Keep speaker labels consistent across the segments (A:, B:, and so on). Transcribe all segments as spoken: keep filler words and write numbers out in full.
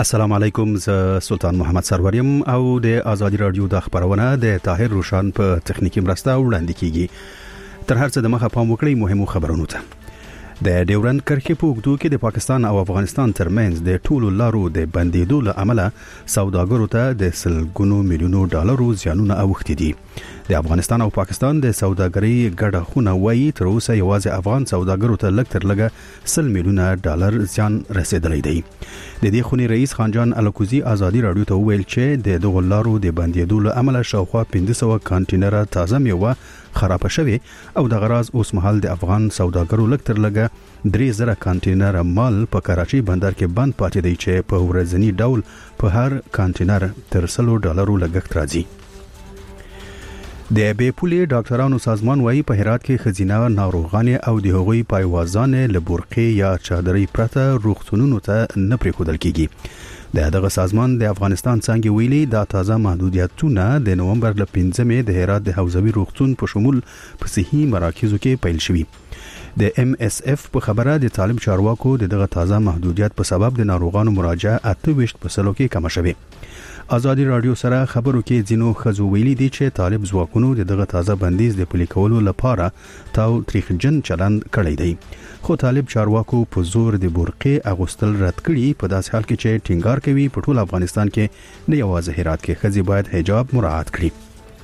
A: السلام علیکم، ز سلطان محمد سروریم او د ازادي رادیو د خبرونه د طاهر روشان په تخنیکی مرسته وړاندې کیږي. تر هر څه د مخه پام وکړئ مهمو خبرونو ته. د ډیورند کرښې په اوږدو کې د پاکستان او افغانستان ترمنځ د ټولو لارو د بندیدو له امله سوداګرو ته د سلګونو میلیونو ډالرو زیانونه اوښتي دي. د افغانستان او پاکستان د سوداګرۍ ګډه خونه وایي تر اوسه یوازې افغان سوداګرو ته لږ تر لږه سل میلیونه ډالر زیان رسیدلی دی. د دې خونې رئیس خانجان الکوزي ازادي رادیو ته وویل چې د دغو لارو د بندیدو له امله شاوخوا پنځه سوه کانټینره تازه میوه خراب شوی او د غراض اوس مهال د افغان سوداګرو لږ تر لږه درې زره کانټینر مال په کراچي بندر کې بند پاتې دی چې په ورځنی ډول په هر کانټینر تر سلو ډالرو لګښت راځي. د بې پولې ډاکټرانو سازمان وايي په هرات کې ښځینه ناروغانې او د هغوی پایوازانې له برقې یا چادرۍ پرته روغتونونو ته نه پرېښودل کیږي. د دغه سازمان د افغانستان څنګه ویلي دا تازه محدودیتونه د نومبر ل پنځمې د هرات د حوزوي روغتون په شمول په صحي مراکزو کې پیل شوی. د ام اس اف په خبره د طالب چارواکو د دغه تازه محدودیت په سبب د ناروغانو مراجعه اته ویشت په سلو کې کم شوی. ازادي رادیو سره خبرو کې ځینو خزو ویلي دي چې طالب ځواکونو د دغه تازه بندیز د پلي کولو لپاره تاو تریخجن چلند کړی دی، خو طالب چارواکو په زور د برقې اغوستل رد کړي. په داسې حال کې چې ټینګار کوي په ټول افغانستان کې نه یوازې هرات کې ښځې باید حجاب مراعات کړي.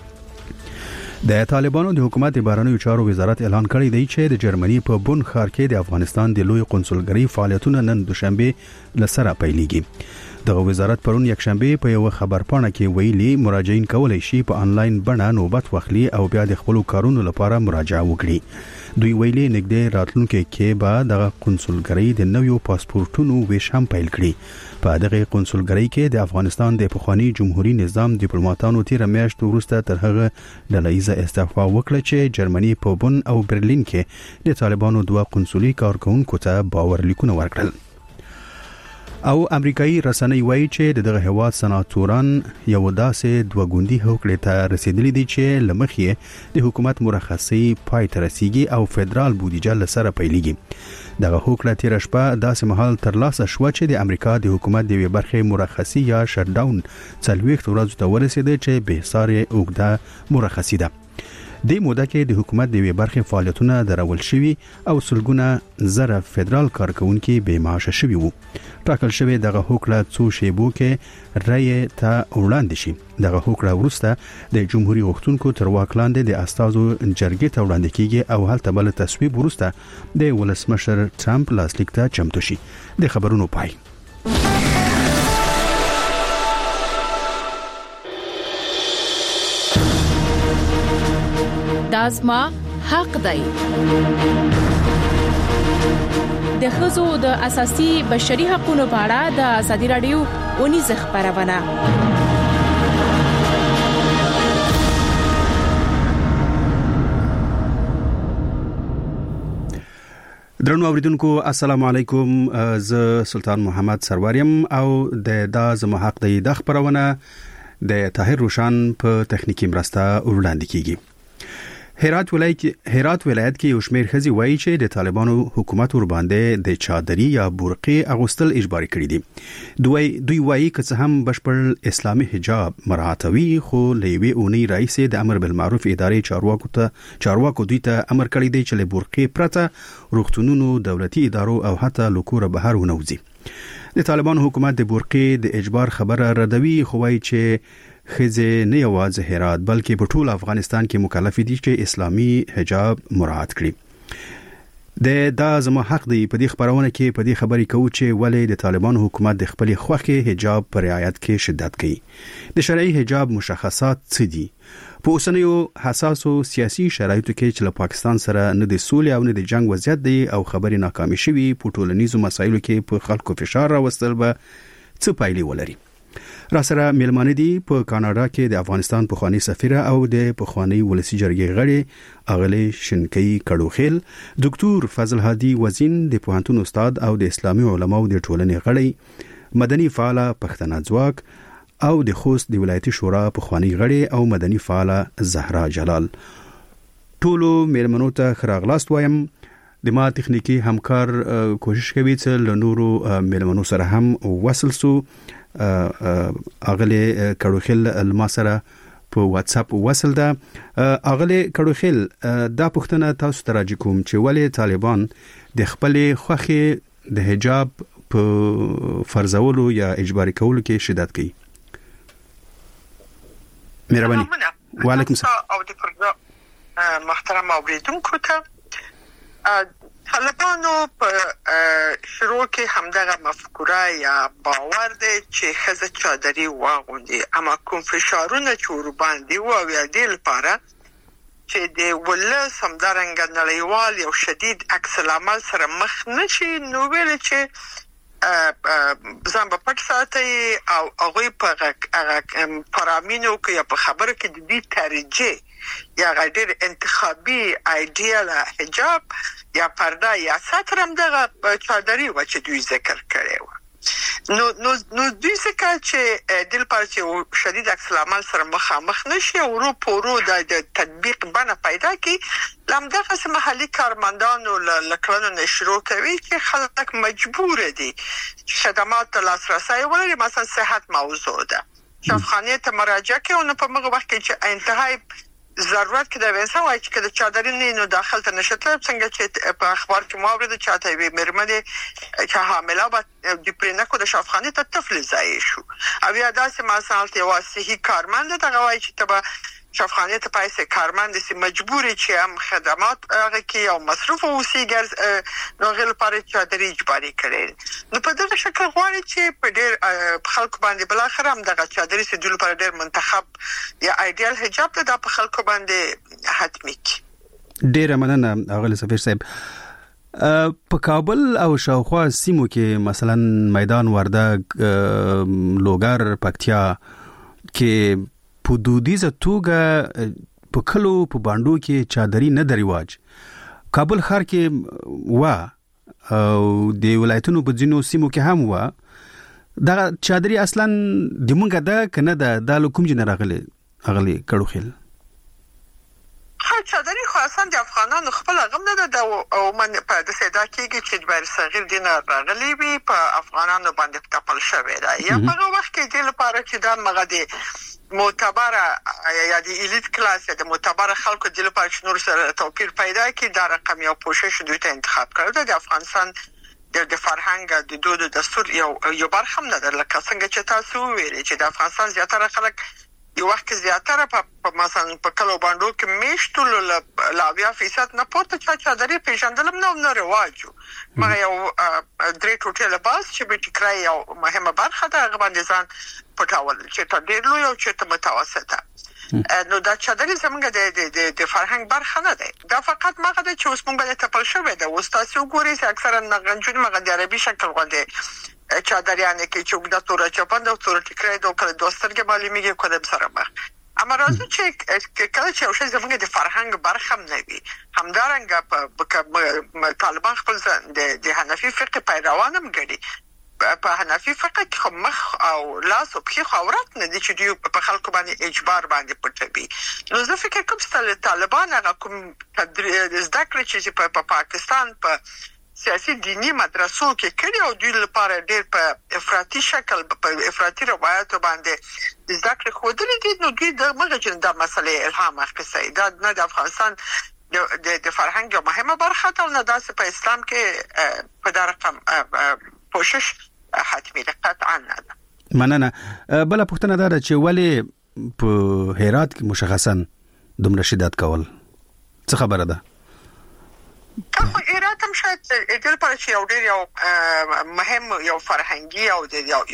A: د طالبانو د حکومت د بهرنیو چارو وزارت اعلان کړی دی چې د جرمني په بون ښار کې د افغانستان د لوی قونسلګرۍ فعالیتونه نن دوشنبه لسره پیلېږي. دغه وزارت پرون یکشنبه په یو خبرپاڼه کې ویلي مراجعین کولای شي په انلاین بڼه نوبت واخلي او بیا د خپل کارونو لپاره مراجعه وکړي. دوی ویلي نږدې راتلونکي کې به دغه قونسلګرۍ د نویو پاسپورتونو ویش هم پیل کړي. په دغه قونسلګرۍ کې د افغانستان د پخوانی جمهوریت نظام ډیپلوماټانو تیر میاشت وروسته تر هغه ډلهیزه استعفا وکړه چې جرمني په بون او برلین کې د طالبانو دوه قونسلي کارکونکو ته باور لیکونه ورکړل. او امریکایي رسنۍ وایي چې دغه هواد سناتوران یو داسې دوه ګوندي هوکړې ته رسیدلي دي چې لمخې د حکومت مرخصي پای ته رسیږي او فدرال بودیجه لسره پیلېږي. دغه هوکړه تیر شپه داسې مهال ترلاسه شو چې د امریکا د حکومت د برخې مرخصي یا شټ ډاون څلوېښت ورځو ته ورسېده چې به سارې اوږده مرخصي ده. د موده کې د حکومت د برخې فعالیتونه درول شوي او سلګونه زره فدرال کارکونکي بې معاشه شوي وو. ټاکل شوی دغه هوکړه څو شیبو کې رایې ته وړاندې شي. دغه هوکړه وروسته د جمهوریت غوښتونکو تر واک لاندې د استازو جرګې ته وړاندې کیږي او هلته بل تصویب وروسته د ولسمشر ټرمپ لاسلیک ته چمتو شي. د خبرونو پای.
B: دازما حق دی. د ښځو د اساسي بشري حقوقو په اړه د ازادي رادیو اونیز خبرونه.
A: درنو اوریدونکو السلام علیکم، زه سلطان محمد سروریم او د دازما حق دی د خبرونه د طاهر روشان په تخنیکی مرسته وړاندې کیږي. هرات ولایت هرات ولایت کې یو شمېر ښځې وایي چې د طالبانو حکومت ور باندې د چادري یا برقې اغوستل اجباري کړی دي. دوی دوی وایي که څه هم بشپړ اسلامي حجاب مراعاتوي، خو لوی اونۍ رئیس د امر بالمعروف ادارې چارواکو ته چارواکو دوی ته امر کړی دی چې له برقې پرته روغتونونو، دولتي ادارو او حتی لکور بهر ونوځي. د طالبانو حکومت د برقې د اجبار خبره ردوي، خو وایي چې خزه نه یوازې هرات بلکې په ټول افغانستان کې مکلف دي چې اسلامي حجاب مراعات کړي. د دا زما حق دی په دې خبرونه کې په دې خبرې کوو چې ولې د طالبانو حکومت د خپل خوخه حجاب پر رعایت کې شدت کوي. د شرعي حجاب مشخصات څه دي؟ په اوسنیو حساسو سیاسي شرایطو کې چې له پاکستان سره نه د سولې او نه د جنگ وضعیت دی او خبرې ناکامې شوي، په ټولنیزو مسایلو کې په خلکو فشار راوستل به څه پایلې ولري. را سره میلمانه دي په کاناډا کې د افغانستان پخوانی سفیر او د پخوانی ولسی جرګې غړي اغلی شنکی کډوخیل، ډاکټر فضل هادي وزین د پوهنتون استاد او د اسلامي علماو د ټولنې غړي، مدني فعال پښتنه ځواک او د خوست د ولایتي شورا پخوانی غړي او مدني فعال زهرا جلال. ټولو میلمنو ته خراغلاست وایم. د ما تخنیکی همکار کوشش کوي چې له نورو ملمنو سره هم وصل سو. اغله کړوخل الماسره په واتس اپ وصل ده. اغله کړوخل دا پښتنه تاسو ته راځي کوم چې ولې طالبان د خپل خوخي د حجاب په فرضولو یا اجباري کولو کې شدت کوي. مهرباني. وعلیکم السلام.
C: او د پرګرام محترم اوریدونکو ته طالبانو په شروع کې همدغه مفکوره یا باور دی چې خزه چادري واغوندي، اما کوم فشارونه چې ور باندې و یا د لپاره چې د ولس همدارنګ نړیوال یو شدید عکس العمل سره مخ نشي، نو ویل چې ځان په پټ ساتي او هغه په هغه پرامینو کې یا په خبره کې د دې ترجیح یا غیر انتخابي ایډیال حجاب یا پرده یا ساتر هم دغه چادري و چې دوی ذکر کړي و. نو نو نو دوی څنګه چې دل پارچه شدید عکس العمل سره مخامخ نشي او ورو پورو د تطبیق بنه پیدا کی، لمدغه سم محلي کارمندانو لکلانو نشرو کوي چې خلک مجبور دي خدمات لاسرسي ولري، مثلا صحت موضوع ده شفاخانه ته مراجعه کوي، نو په موږ وخت کې چې انتهای ضرورت کې د وینسا وای چې د چادرین نه داخل ته نشته، څنګه چې په اخبار کې مورد چاته وي مرمنه چې حامله به د پرنکو د شفاخانه ته طفل ځای شو او یا داسې مسالې واسطي کارمند دغه وای چې ته شفاخانه ته پیسې کارمند سي مجبوري چې هم خدمات هغه کې او مصرف او سیګر نو غل لپاره چادري اجباري کړي. نو په دغه شکل غواړي چې په ډېر خلکو باندې بل اخر هم دغه چادري سي د لپاره ډېر منتخب یا ایډیال حجاب ته د خلکو باندې حتمی کی.
A: ډېر مننه اغلی سفیر صاحب. په کابل او شاوخوا سیمو کې مثلا میدان وردګ لوګر پکتیا کې په دودیزه توګه په کلو په باندو کې چادري نه دریواج. کابل ښار کې وا او د ولایتونو په ځینو سیمو کې هم وا. دا چادري اصلا د مونږه ده کنه ده د کوم جن راغلي اغلی کړو خل.
C: خا چادري خو اصلا د افغانانو خپل غم نه ده او من په د سیدا کېږي چې بیر صغیر دین راغلي وي په افغانانو باندې تپل شوی دا یا په وخت کې د لپاره چې دا مغدي معتبره یا د الیټ کلاس یا د معتبره خلکو د لپاره چې نور سره توپیر پیدا کړي دا رقم یو پوښښ دوی ته انتخاب کړو. د افغانستان د د فرهنګ د دود دستور یو یو برخه نه ده، لکه څنګه چې تاسو ویلي چې د افغانستان زیاتره خلک یو وخت زیاتره په مثلا په کلو باندې کې میشتول لاویا فیصد نه پورته چا چادري پیژندلم نو نه رواجو ما یو درې ټوټه لباس چې به ټکرای یو مهمه برخه ده هغه باندې ځان پټاول چې ته ډېر لوی او چې ته متوسطه. نو دا چادري زمونږ د د د فرهنګ برخه نه ده، دا فقط ماغه د چې اوس مونږ باندې تپل شوی ده. اوس تاسو ګورئ چې اکثرا نغنجون مغه د عربي شکل غوندي چادریانه کې چې د تور چپند او تور ټکرای د کله دوسترګه معلومیږي کوم سره مخ. اما راځو چې کله چې اوس زمونږ د فرهنګ برخه نه وي، همدارنګه په طالبان خپل د د حنفي فقه پیروانم ګړي په حنفي فقه کې مخ او لاس او په خاورات نه دي چې دوی په خلکو باندې اجبار باندې پټوي. نو زه فکر کوم چې طالبان هغه کوم زده کړې چې په پاکستان په سیاسي دینی مدرسو کې کړي او دوی لپاره ډېر په افراطي شکل په افراطي روایتو باندې زده کړې خودلې دي، نو دوی د مغه چې د مسلې الهام اخیستي. دا نه د افغانستان د د فرهنګ یو مهمه برخه ده، نه داسې په اسلام کې په دا رقم پوښښ حتمی ده قطعا نه ده.
A: مننه. بل پوښتنه ده چې ولی په هرات کې مشخصا دومره شدت کول څه خبره ده؟
C: په هرات هم شاید د لپاره چې یو ډېر یو مهم یو فرهنګي او د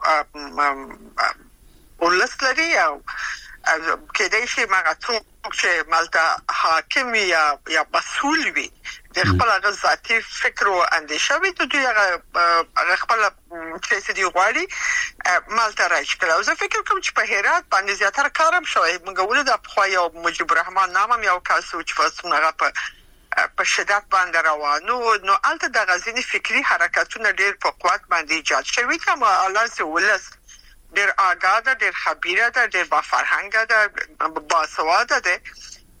C: یو ولس لري او کېدای شي ماغه څوک چې مالته حاکم یا یا مسؤل وي د خپل غزاتي فکر او اندیشه وي ته دوی هغه خپل چې دې غواړي مالته راځي. او زه فکر کوم چې په هرات باندې زیاتره کارم شوی. موږ ولې د خو یو مجيب الرحمن نامم یو کس چې فاصله په په شدت باندې روانو، نو الته د غزنی فکری حرکتونه ډېر په قوت باندې ایجاد شوی چې ما الله سه ولس ډېر آگاه ده، ډېر خبيره ده، ډېر با فرهنګ ده، با سواده ده.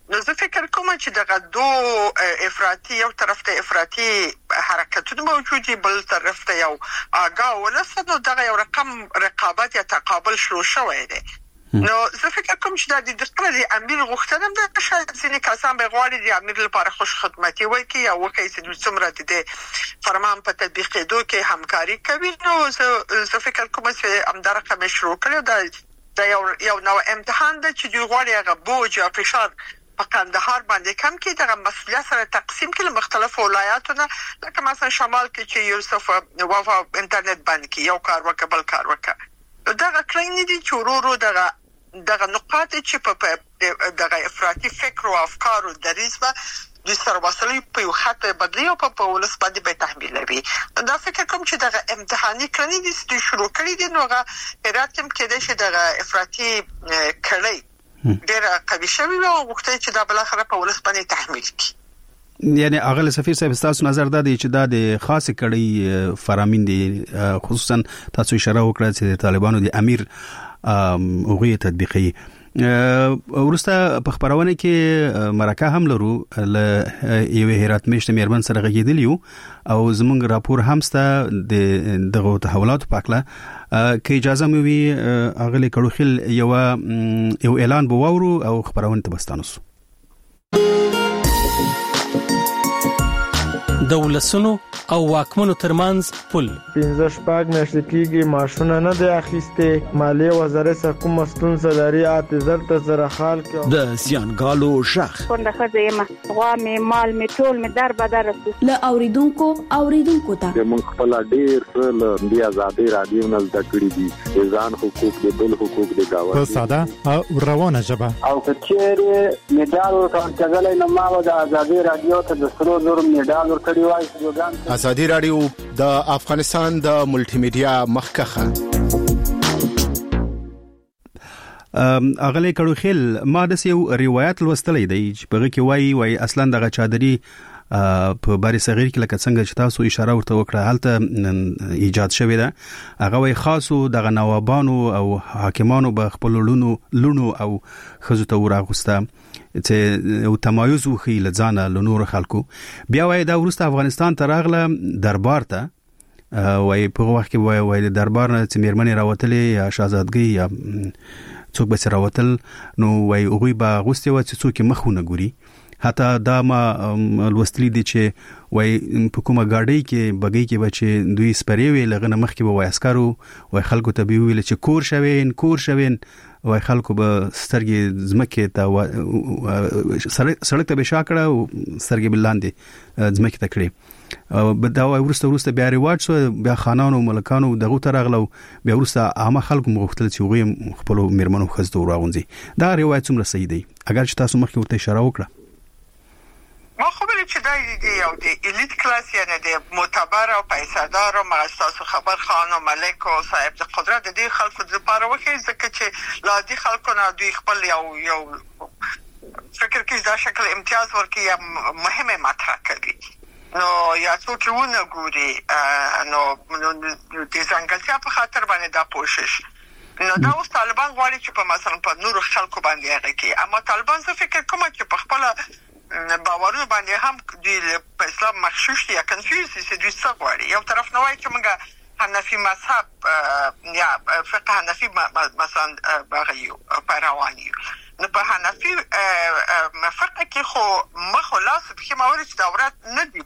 C: نو زه فکر کوم چې دغه دوه افراطي یو طرف ته افراطي حرکتونه موجود دي، بل طرف ته یو آگاه ولسه، نو دغه یو رقم رقابت یا تقابل شروع شوی دی. نو زه فکر کوم چې د دغه امیر غوښتنه ده چې ځینې کسان به غواړي د امیر لپاره خوش خدمتي وکړي او وکړي چې څومره د فرمان په تطبیق کېدو کې همکاري کوي. نو زه زه فکر کوم چې همدا رقم شروع کړي دا دا یو یو نو امتحان ده چې دوی غواړي هغه بوج یا فشار په کندهار باندې کم کې دغه مسؤلیت سره تقسیم کړي مختلفو ولایاتونه، لکه مثلا شمال کې چې یوسف وفا انټرنیټ باندې یو کار وکړ بل کار وکړ. دغه کلین دي چې ورو دغه دغه نقاط چې په دغه افراطي فکر او افکار او دریزه د سرواسلي په یو خط بدلی او په ولس باندې به تحمیلوي. دا فکر کوم چې دغه امتحاني کړنی دي چې شروع کړی دي، نو هغه راتم کې چې دغه افراطي کړی ډېر قوي شوی او وخت چې دا بل اخر په ولس باندې تحمیل کی.
A: یعنی اغل سفیر صاحب تاسو نظر دا دی چې دا د خاص کړي فرامین دي، خصوصا تاسو اشاره وکړه چې طالبانو د امیر اوغه تطبیقي. ورسته په خبرونه کې مرکه هم لرو ل یو هرات مشت مېرمن سره غږیدلیو او زمونږ راپور هم سته د دغه تحولات په اړه کې اجازه مې وی اغلی کړوخل یو یو اعلان بوورو او خبرونه تبستانوس
D: دولسونو او واکمنو ترمنځ پل
E: پنځه شپږ میاشتې کېږي ماشونه نه دی اخیسته، مالیه وزارت حکومت مستون سلاري اعتذار ته زره خال کې
D: د سیانګالو شخ
F: څنګه خځه یم غوا می مال می ټول می در بدر
G: ل اوریدونکو اوریدونکو ته
H: موږ خپل ډیر ل دی آزادي رادیو نه زده کړی دي، ځان حقوق دي بل حقوق دي گاوه
I: په ساده او روانه ژبه
J: او کچېره میډال ورکړل کېدل نو ما د آزادي رادیو ته د سرو زر میډال ورکړی وای.
K: آزادي رادیو د افغانستان د ملټي میډیا مخکخه
A: اغلی کړو خل ما د یو روایت لوستلې دی چې په کې وای وای اصلا دغه چادري په بری صغیر کې لکه څنګه چې تاسو اشاره ورته وکړه هلته ایجاد شوې ده. هغه وای خاصو دغه نوابانو او حاکمانو به خپل لونو لونو او خزو ته ورغوسته چې او تمایز وخی لځانه لنور خلکو. بیا وای دا ورسته افغانستان ته راغله دربار ته، وای په وخت کې وای وای دربار نه چې مېرمنې راوتلې یا شاهزادګي یا څوک به راوتل، نو وای هغه به غوستي و چې څوک مخونه ګوري. حتی دا ما لوستلی دي چې وای په کومه گاډي کې بګي کې بچي دوی سپری وی لغنه مخ کې وای اسکارو وای خلکو ته به ویل چې کور شوین کور شوین وای خلکو به سترګې زمکه ته سړک ته به شاکړه او سترګې بلاندې زمکه ته کړې او دا وای ورسته ورسته بیا ریواج سو بیا خانانو ملکانو دغه ترغلو بیا ورسته عامه خلکو مغختل چې وغه خپل میرمنو خزدو راغونځي. دا روایت څومره صحیح دی؟ اگر چې تاسو مخکې ورته اشاره وکړه
C: ما خبرې چې دا دی یو د الیت کلاس یعنی د معتبر او پیسادار او مغستاسو خبر خان او ملک او صاحب د قدرت د خلکو لپاره وخی ځکه چې لا دي خلکو نه دوی خپل یو یو فکر کې دا شکل امتیاز ورکي یا مهمه مطرح کوي. نو یا څوک ونه ګوري نو د ځنګلتیا په خاطر باندې دا کوشش نو دا اوس طالبان غواړي چې په مثلا په نور خلکو باندې هغه کې، اما طالبان څه فکر کوم چې په خپل باورونه باندې هم د په اسلام مخشوش یا کنفیوز دي چې دوی څه غواړي. یو طرف نه وایي چې موږ حنفي مذهب یا فقه حنفي مثلا باغیو پیروان یو، نو په حنفي فقه کې خو مخ لاس په موري چې دورات نه دي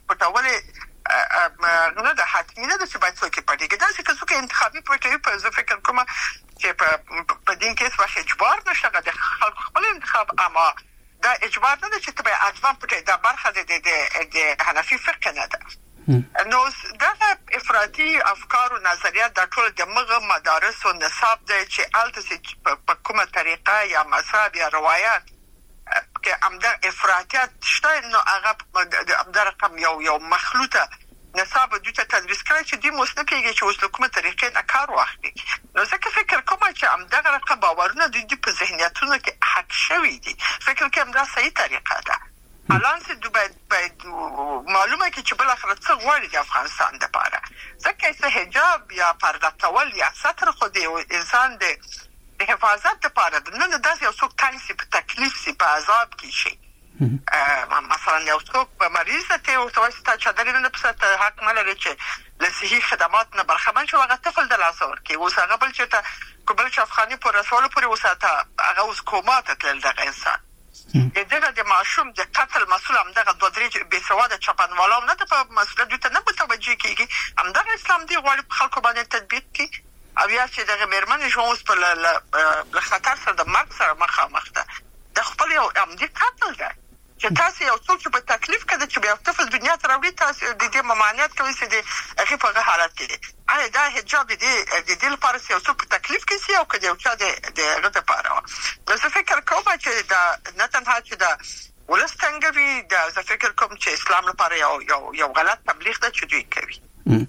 C: پټولې نه د حتمی نه د څه باید څوک پټي کې دا چې څوک انتخابي پټي په ځکه فکر کوم چې په دین کې څه اجبار نشته د خلک خپل انتخاب، اما دا اجبار نه ده چې ته به اتفاق پټي دا برخه د د حنفي فقه نه ده. نو دا افراطي افکار او نظریات د ټول د مغه مدارس او نصاب دی چې الته په کومه طریقه یا مذهب یا روایت کې امدا افراطیات شته، نو هغه د امدا رقم یو یو مخلوطه نصاب د ته تدریس کړی چې د موسیقي کې اوس کومه طریقې نه کار واخلي. نو ځکه فکر کوم چې امدا رقم باورونه د په ذهنیتونو کې حق شوی دي، فکر کوم دا صحیح طریقه ده. الان چې دوی باید معلومه کې چې بل اخر څه غواړي د افغانستان لپاره، ځکه چې حجاب یا پرده کول یا ستر خو د انسان د حفاظت لپاره نه نه داسې یو څوک تنګ سي په تکلیف سي په عذاب کې شي. مثلا یو څوک مریض ته او توسط چادر نه پسته حق ملري چې له صحي خدمات نه برخمن شو هغه طفل د لاس ور کې اوس هغه بل چې ته کوبل شفخاني پر رسول پر وساته هغه اوس کومات تل دغه انسان دغه د معشوم د قتل مسول هم دغه دوه درې به سواده چپنوالو نه ته مسؤلیت ته نه متوجي کیږي هم دغه اسلام دی غواړي خلکو باندې تطبیق کړي او یا چې دغه مرمن ژوند په ل خطر سره د مرګ سره مخامخ ده د خپل یو هم دي قتل ده چې تاسو یو څوک په تکلیف کې چې بیا طفل دنیا ته راوړي تاسو د دې ممانعت کوي چې د هغه په حالت کې دي آیا دا حجاب دي د دې لپاره چې یو څوک په تکلیف کې سي او کله یو چا د هغه لپاره نو زه فکر کوم چې دا نه تنها چې دا ولستنګوي دا زه فکر کوم چې اسلام لپاره یو یو یو غلط تبلیغ ده چې دوی کوي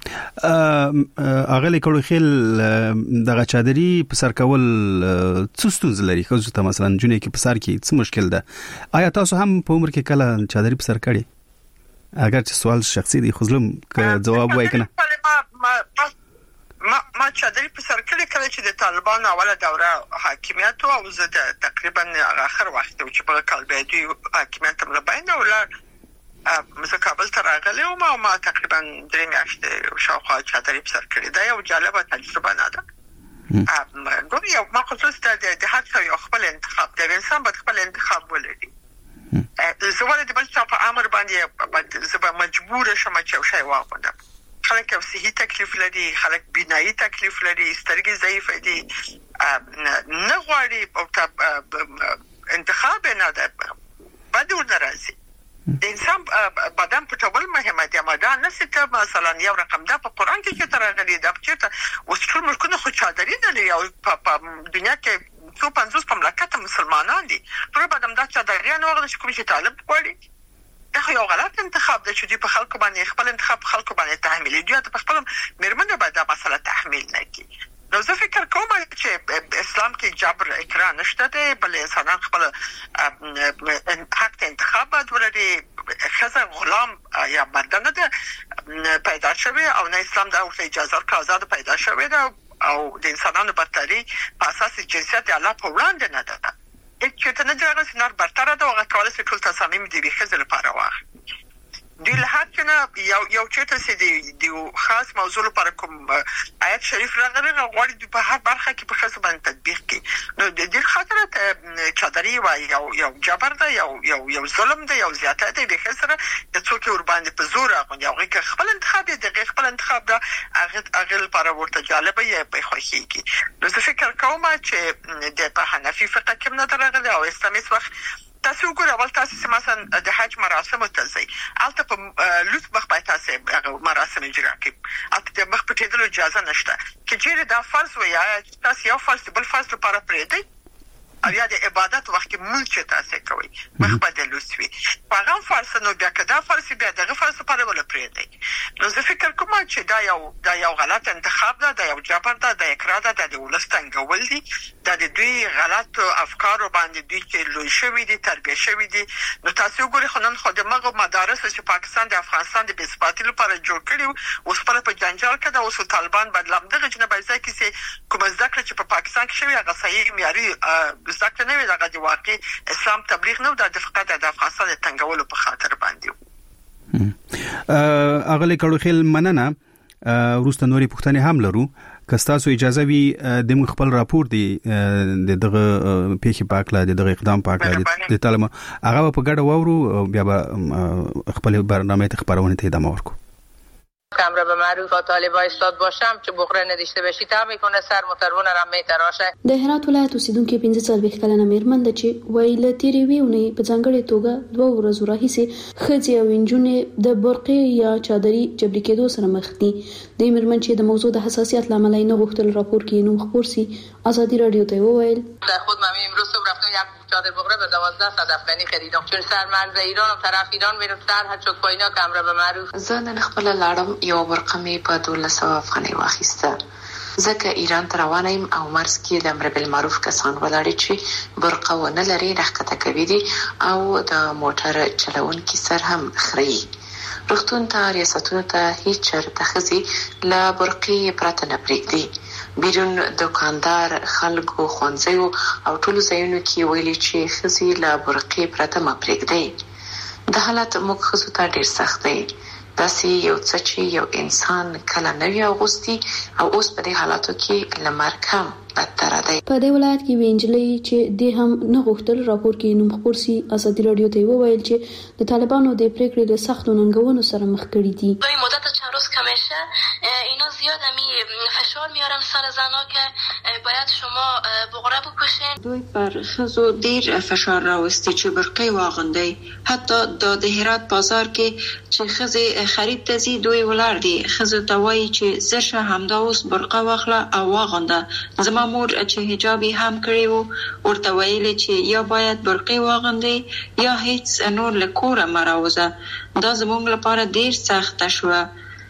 A: اغلی کړو خل دغه چادري په سر کول څه ستونزې لري خو ته مثلا جنې کې په سر کې څه مشکل ده آیا تاسو هم په عمر کې کله چادري په سر کړی اگر چې سوال شخصي دی خو ظلم جواب وای کنه
C: ما ما چادري په سر کړی کله چې د طالبان اوله دوره حاکمیت او زه تقریبا اخر وخت چې په کالبدي حاکمیت هم لباینه ولا مثلا کابل ته راغلی او ما ما تقریبا درې میاشتې شاوخوا چادري په سر کړی دا یو جالبه تجربه نه ده ګوري یو ما خصوص ته د هر څو یو خپل انتخاب د انسان په خپل انتخاب ولري زه ولې د بل څه په امر باندې زه به مجبور شم چې شی واخلم خلک یو صحي تکلیف لري خلک بینایی تکلیف لري سترګې ضعیف دي نه غواړي او انتخاب نه ده بدون راځي د انسان بدن په ټول مهمه دي ماده نسته مثلا یو رقم ده په قران کې چې ترغلي ده چې اوس ټول ملکونه خو چادري نه لري او په دنیا کې څو پنځوس مملکت مسلمانان دي ټول بدن دا چادري نه وغوښتل چې کوم چې طالب غواړي دا یو غلط انتخاب ده چې په خلکو باندې خپل انتخاب خلکو باندې تحمیل دي ته په خپل مرمنه باندې دا مسله تحمیل نه کی نو زه فکر کوم چې اسلام کې جبر اکراه نشته دی بل انسانان خپل حق انتخاب ولري خزه غلام یا مردانه ده پیدا شوی او نه اسلام دا اجازه ورکړه آزاد پیدا شوی ده او د انسانانو برتري په اساس جنسیت الله په وړاندې نه ده چې ته نه جوړه سينار برتر ده او کولای شي ټول تصامیم دی به خزه لپاره واخ دی له هڅه یو یو چیرته سي دی د خاص موضوع لپاره کوم آیت شریف راغلی غواړي په هر برخه کې په خاص باندې تطبیق کړي نو د دې خاطر چادري وای یو یو جبر ده یو یو یو ظلم ده یو زیاته ده به خسره د څوک ور باندې په زور راغونډي هغه کې خپل انتخاب دی خپل انتخاب ده هغه هغه لپاره ورته جالبه یې په خوښيږي نو زه فکر کوم چې د په حنفي فقه کې نه درغلي او اسلامي وخت تاسو ګورئ اول تاسو مثلا د حج مراسم ته ځئ البته په لوت مخ پای تاسو مراسم اجرا کوي البته مخ په تدلو اجازه نشته چې چیرې دا فرض وي یا تاسو یو فرض بل فرض لپاره پرې دی او یا د عبادت وخت کې مونږ چې تاسو کوي مخ په تدلو سوي هغه فرض نو بیا کدا فرض بیا دغه فرض لپاره ول پرې دی نو زه فکر کوم چې دا یو دا یو غلط انتخاب ده دا یو جبر ده د اکراه ده د ولستنګول دي دا د دوی غلط افکار باندې دوی چې لوی شوی دي تربیه شوی دي نو تاسو ګورئ خنن خو د مغو مدارس چې پاکستان د افغانستان د بیسپاتي لپاره جوړ کړي اوس په جنجال کې د اوس طالبان بدلم دغه جنبه ځای کې کوم ذکر چې په پاکستان کې شوی هغه صحیح معیاري ذکر نه وي دغه د واقع اسلام تبلیغ نه د فقط د افغانستان د تنګولو په خاطر باندې
A: اغلی کړو خل مننه روسته نوري پښتني هم لرو کستاسو اجازه وي د خپل راپور دی دغه پیښه پاکله دغه اقدام پاکله د تعلیم هغه په ګډه وورو بیا به خپل برنامه ته خبرونه ته ادامه ورکو
L: امر به معروف و طالبای استاد باشم چې بخره نداشته باشی تا میکنه سر موترونه را میتراشه
G: د هرات ولایت اوسیدونکو پنځه څلوېښت کلنه میرمن ده چې ویله تیری ویونه په ځانګړي توګه دوه ورځې راهیسې خځې او انجونې د برقې یا چادري جبري کېدو سره مخ دي د میرمن چې د موضوع د حساسیت لامل نه غوښتل راپور کې نوم خبر سي ازادي رادیو ته وویل
L: در خود من امروز صبح رفتم یک چادر بغره به دوازده صد افغانی خریدم چون سر مرز ایران و طرف ایران میرم سر هر چوک پاینا که امر به معروف
M: زه نن خپل لاړم یو برقه مې په دولس سوه افغانۍ واخیسته ځکه ایران ته روانه یم او مرز کې د امر بالمعروف کسان ولاړ چې برقه ونه لري راښکته کوي دي او د موټر چلونکي سر هم خري روغتون ته ریاستونو ته هیڅ چېرته ښځې له برقې پرته نه پرېږدي بیرون دکاندار خلکو خوانځيو او ټولو ځایونو کې ویلي چې خزي لا برقې پرته مپرېږدي. د حالت موږ خزو ته ډیر سخت دی. داسې یو څه چې یو انسان کله نه وي اغوستي او اوس په دې حالاتو کې لمر کم بدتر دی.
G: په دې ولایت کې وینجلې چې د هم نه غوښتل راپور کې نوم خبر سي ازادي رادیو ته وویل چې د طالبانو د پریکړې له سختو ننګونو سره مخ کړي دي.
N: دوی مدت چند روز کمشه اینا زیاد می فشار میارن سر زنا که باید شما بغره بکشین.
O: دوی پر خزو دیر فشار راوستی چې برقې واغوندي. حتی د هرات بازار کې چې خزي خرید ته زی دوی ولر دي. خزو ته وایي چې زرشه همدا اوس برقه واخله او واغونده. زما مور چې حجابي هم کړی وو ورته ویلي چې یا باید برقې واغوندي یا هیڅ نور له کوره مراوزه. دا زموږ لپاره ډیر سخت شو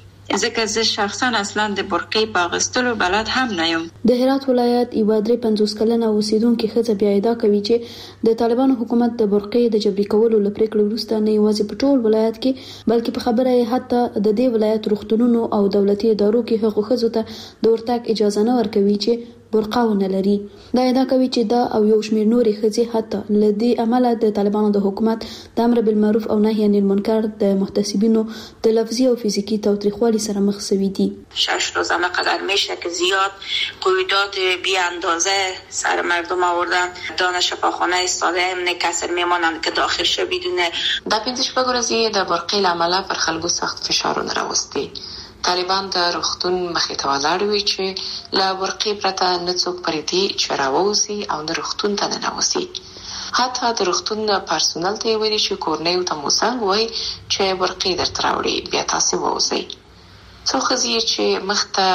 O: ځکه زه شخصا اصلا د برقې په اغوستلو بلد هم نه یم.
G: د هرات ولایت یو درې پنځوس کلنه اوسیدونکو ښځه بیا ادعا کوي چې د طالبانو حکومت د برقې د جبري کولو لپاره کړل وروسته نه یوازې په ټول ولایت کې بلکې په خبره یې حتی د دې ولایت روغتونونو او دولتي ادارو کې هغو ښځو ته د ورتګ اجازه نه ورکوي چې برقه ونه لري. دا ادعا کوي چې دا او یو شمېر نورې ښځې حتی له دې عمله د طالبانو د حکومت د امر بالمعروف او نهي عن المنکر د محتسبینو د لفظي او فیزیکی تاوتریخوالي سره مخ شوي دي.
O: شش روزانه قدر میشه که زیاد قیودات بی اندازه سر مردم آوردن. دانش شفاخانه استاده امن کسر میمانند که داخل شه بدونه.
M: دا پنځه شپږ ورځې د برقې له امله پر خلکو سخت فشارونه راوستي. طالبان د روغتون مخې ته ولاړ وي چې له برقې پرته نه څوک پرېږدي چې راووځي او نه روغتون ته ننوځي. حتی د روغتون پرسونل ته یې ویلي چې کورنیو ته مو زنګ ووایي چې برقې درته راوړي بیا تاسې ووځئ. څو ښځې چې مخ ته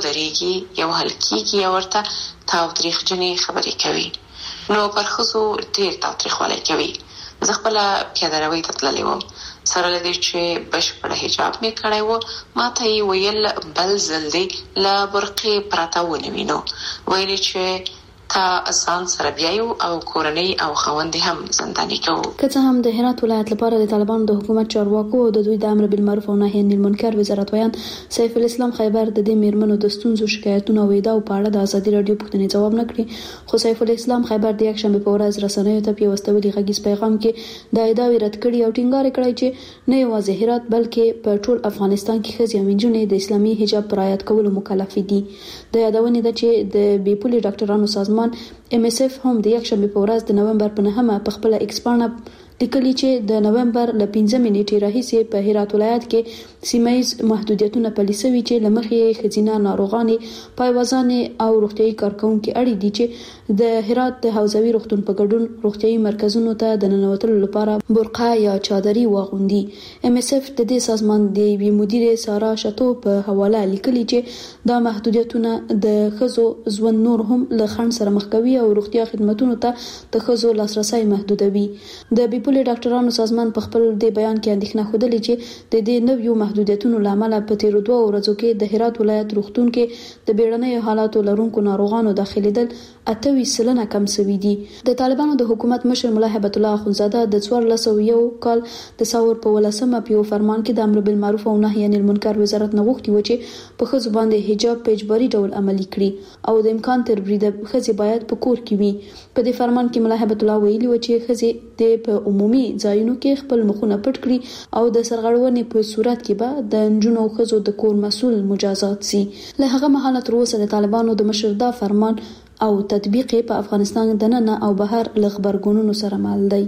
M: ودرېږي یو حل کېږي او ورته تاوتریخجنې خبرې کوي نو پر ښځو ډېر تاوتریخوالی کوي. زه خپله پیاده روۍ ته تللی وم سره له دې چې بشپړ حجاب مې کړی و. ما ته یې ویل بل ځل دی له برقې پرته ونه وینو. ویلې چې تا ځان سره بیایو او کورنۍ او خوندې هم زنداني کوو.
G: که څه هم د هرات ولایت لپاره د طالبانو د حکومت چارواکو او د دوی د امر بالمعروف او نهي عن المنکر وزارت ویان سیف الاسلام خیبر د دې میرمنو د ستونزو شکایتونو او ادعاو په اړه د ازادي رادیو پوښتنې ځواب نه کړي. خو سیف الاسلام خیبر د یک شنبه په ورځ رسنیو ته په واستولي غږیز پیغام کې د ادعاوې رد کړي او ټینګار کړی چې نه یوازې هرات بلکې په ټول افغانستان کې ښځې او نجونې د اسلامي حجاب په رعایت کولو مکلف دي. د یادونې ده چې د بیپولي ډاکټرانو سازمان ام اس اف هم د یک شنبه په ورځ د نومبر په نهمه په خپل ایکس باندې لیکلي چې د نومبر ل پنځمې نیټې راهیسې په هرات ولایت کې سیمایز محدودیتونه پلي شوي چې لمخې خزینه ناروغانې پایوازانې او روغتيایي کارکونکو اړې دي چې د هرات د حوزوي روغتون په ګډون روغتيایي مرکزونو ته د ننوتلو لپاره برقه یا چادري واغوندي. ام اس اف د دې سازمان د وی مدیر سارا شتو په حواله لیکلي چې دا محدودیتونه د خزو ژوند نور هم له خنډ سره مخ کوي او روغتیا خدماتونو ته د خزو لاسرسي محدودوي. د بیپولي ډاکټرانو سازمان په خپل د بیان کې اندېښنه خوده چې د دې نویو محدودیتونو لامل په تیرو دوه ورځو کې د هرات ولایت روغتون کې د بیړنیو حالاتو لرونکو ناروغانو داخليدل اته سلنه کم شوي دي. د طالبانو د حکومت مشر مولا هبت الله اخونزاده د څوارلس سوه یو کال د ثور په ولسمه په فرمان کې د امر بالمعروف او نهي عن المنکر وزارت نه غوښتي و چې په خزو باندې حجاب په اجباري ډول عملي کړي او د امکان تر بریده خزي باید په کور کې وي. په دې فرمان کې مولا هبت الله ویلي و چې خزي د په عمومي ځایونو کې خپل مخونه پټ کړي او د سرغړونې په صورت کې به د نجونو او خزو د کور مسول مجازات سي. له هغه مهاله تر اوسه د طالبانو د مشر دا فرمان او تطبیق په افغانستان د ننه او بهر لغبرګونونو سره مل دی.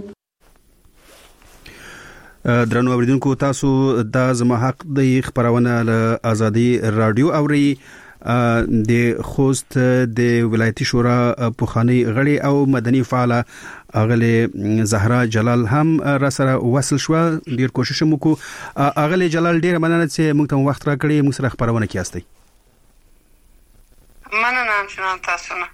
A: درنو اوریدونکو تاسو د زما حق د خبرونه له ازادي رادیو اوري. د خوست د ولایتي شورا پوخانی غړي او مدني فعال اغله زهرا جلال هم را سره وصل شو. ډیر کوشش وکړو. اغله جلال ډیر مننه چې موږ ته وخت راکړی موږ سره خبرونه کیاستئ.
C: مننه جناب تاسو نه.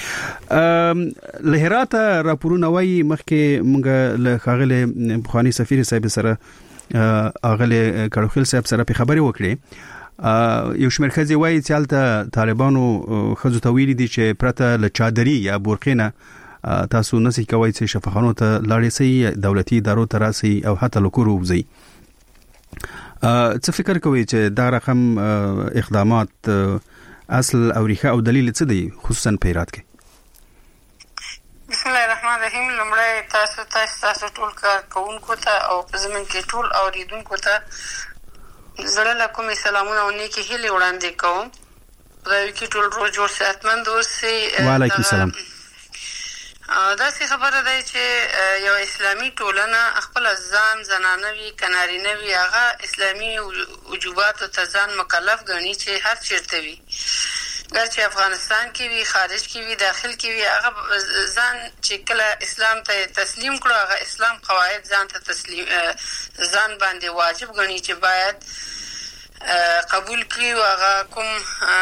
A: له هرات راپورونه وایي مخکې موږ له خاغله بخاري سفیر صاحب سره اغله کړوخیل صاحب سره په خبري وکړي. یو شمېر خزي وایي چې الته طالبانو خزو تویل دي چې پرته له چادري یا بورقینه تاسو نسي کوي چې شفاخانو ته لاړې سي دولتي ادارو ته راسي او حتی لکورو وزي. څه فکر کوي چې دا رقم اقدامات اصل او ریښه او دلیل څه دی خصوصا په هرات کې؟
C: بسم الله الرحمن الرحیم. لمړی تاسو تاسو تاسو ټول کار کوونکو ته او په زمون کې ټول اوریدونکو ته زړه له کومې سلامونه او نیکې هیلې وړاندې کوم. خدای کې ټول روغ جوړ صحتمند اوسئ.
A: وعلیکم السلام.
C: دا څه خبره ده چې یو اسلامي ټولنه خپل ځان زنانه وي کنارینه وي هغه اسلامي وجوبات ته ځان مکلف ګڼي چې هر چیرته وي، ګرچې افغانستان کې وي، خارج کې وي، داخل کې وي، هغه ځان چې کله اسلام ته تسلیم کړو هغه اسلام قواعد ځان ته تسلیم ځان باندې واجب ګڼي چې باید قبول کړي او هغه کوم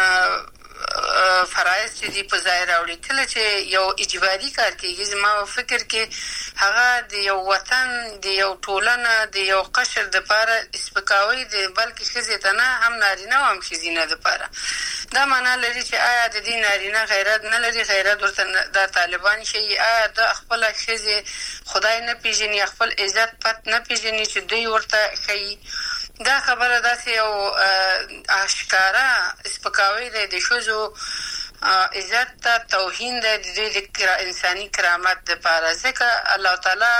C: فرایض چې دی په ځای راوړي. کله چې یو اجباري کار کېږي زما فکر کې هغه د یو وطن د یو ټولنه د یو قشر دپاره سپکاوی دی، بلکې ښځې ته نه هم نارینه او هم ښځینه دپاره. دا معنا لري چې آیا د دې نارینه غیرت نه لري، غیرت ورته د طالبان شي، آیا د خپله ښځې خدای نه پیژني، خپل عزت پت نه پیژني چې دوی ورته ښیي. دا خبره داسې یو اشکاره سپکاوی دی د ښځو عزت ته توهین دی د دوی د انساني کرامت دپاره. ځکه الله تعالی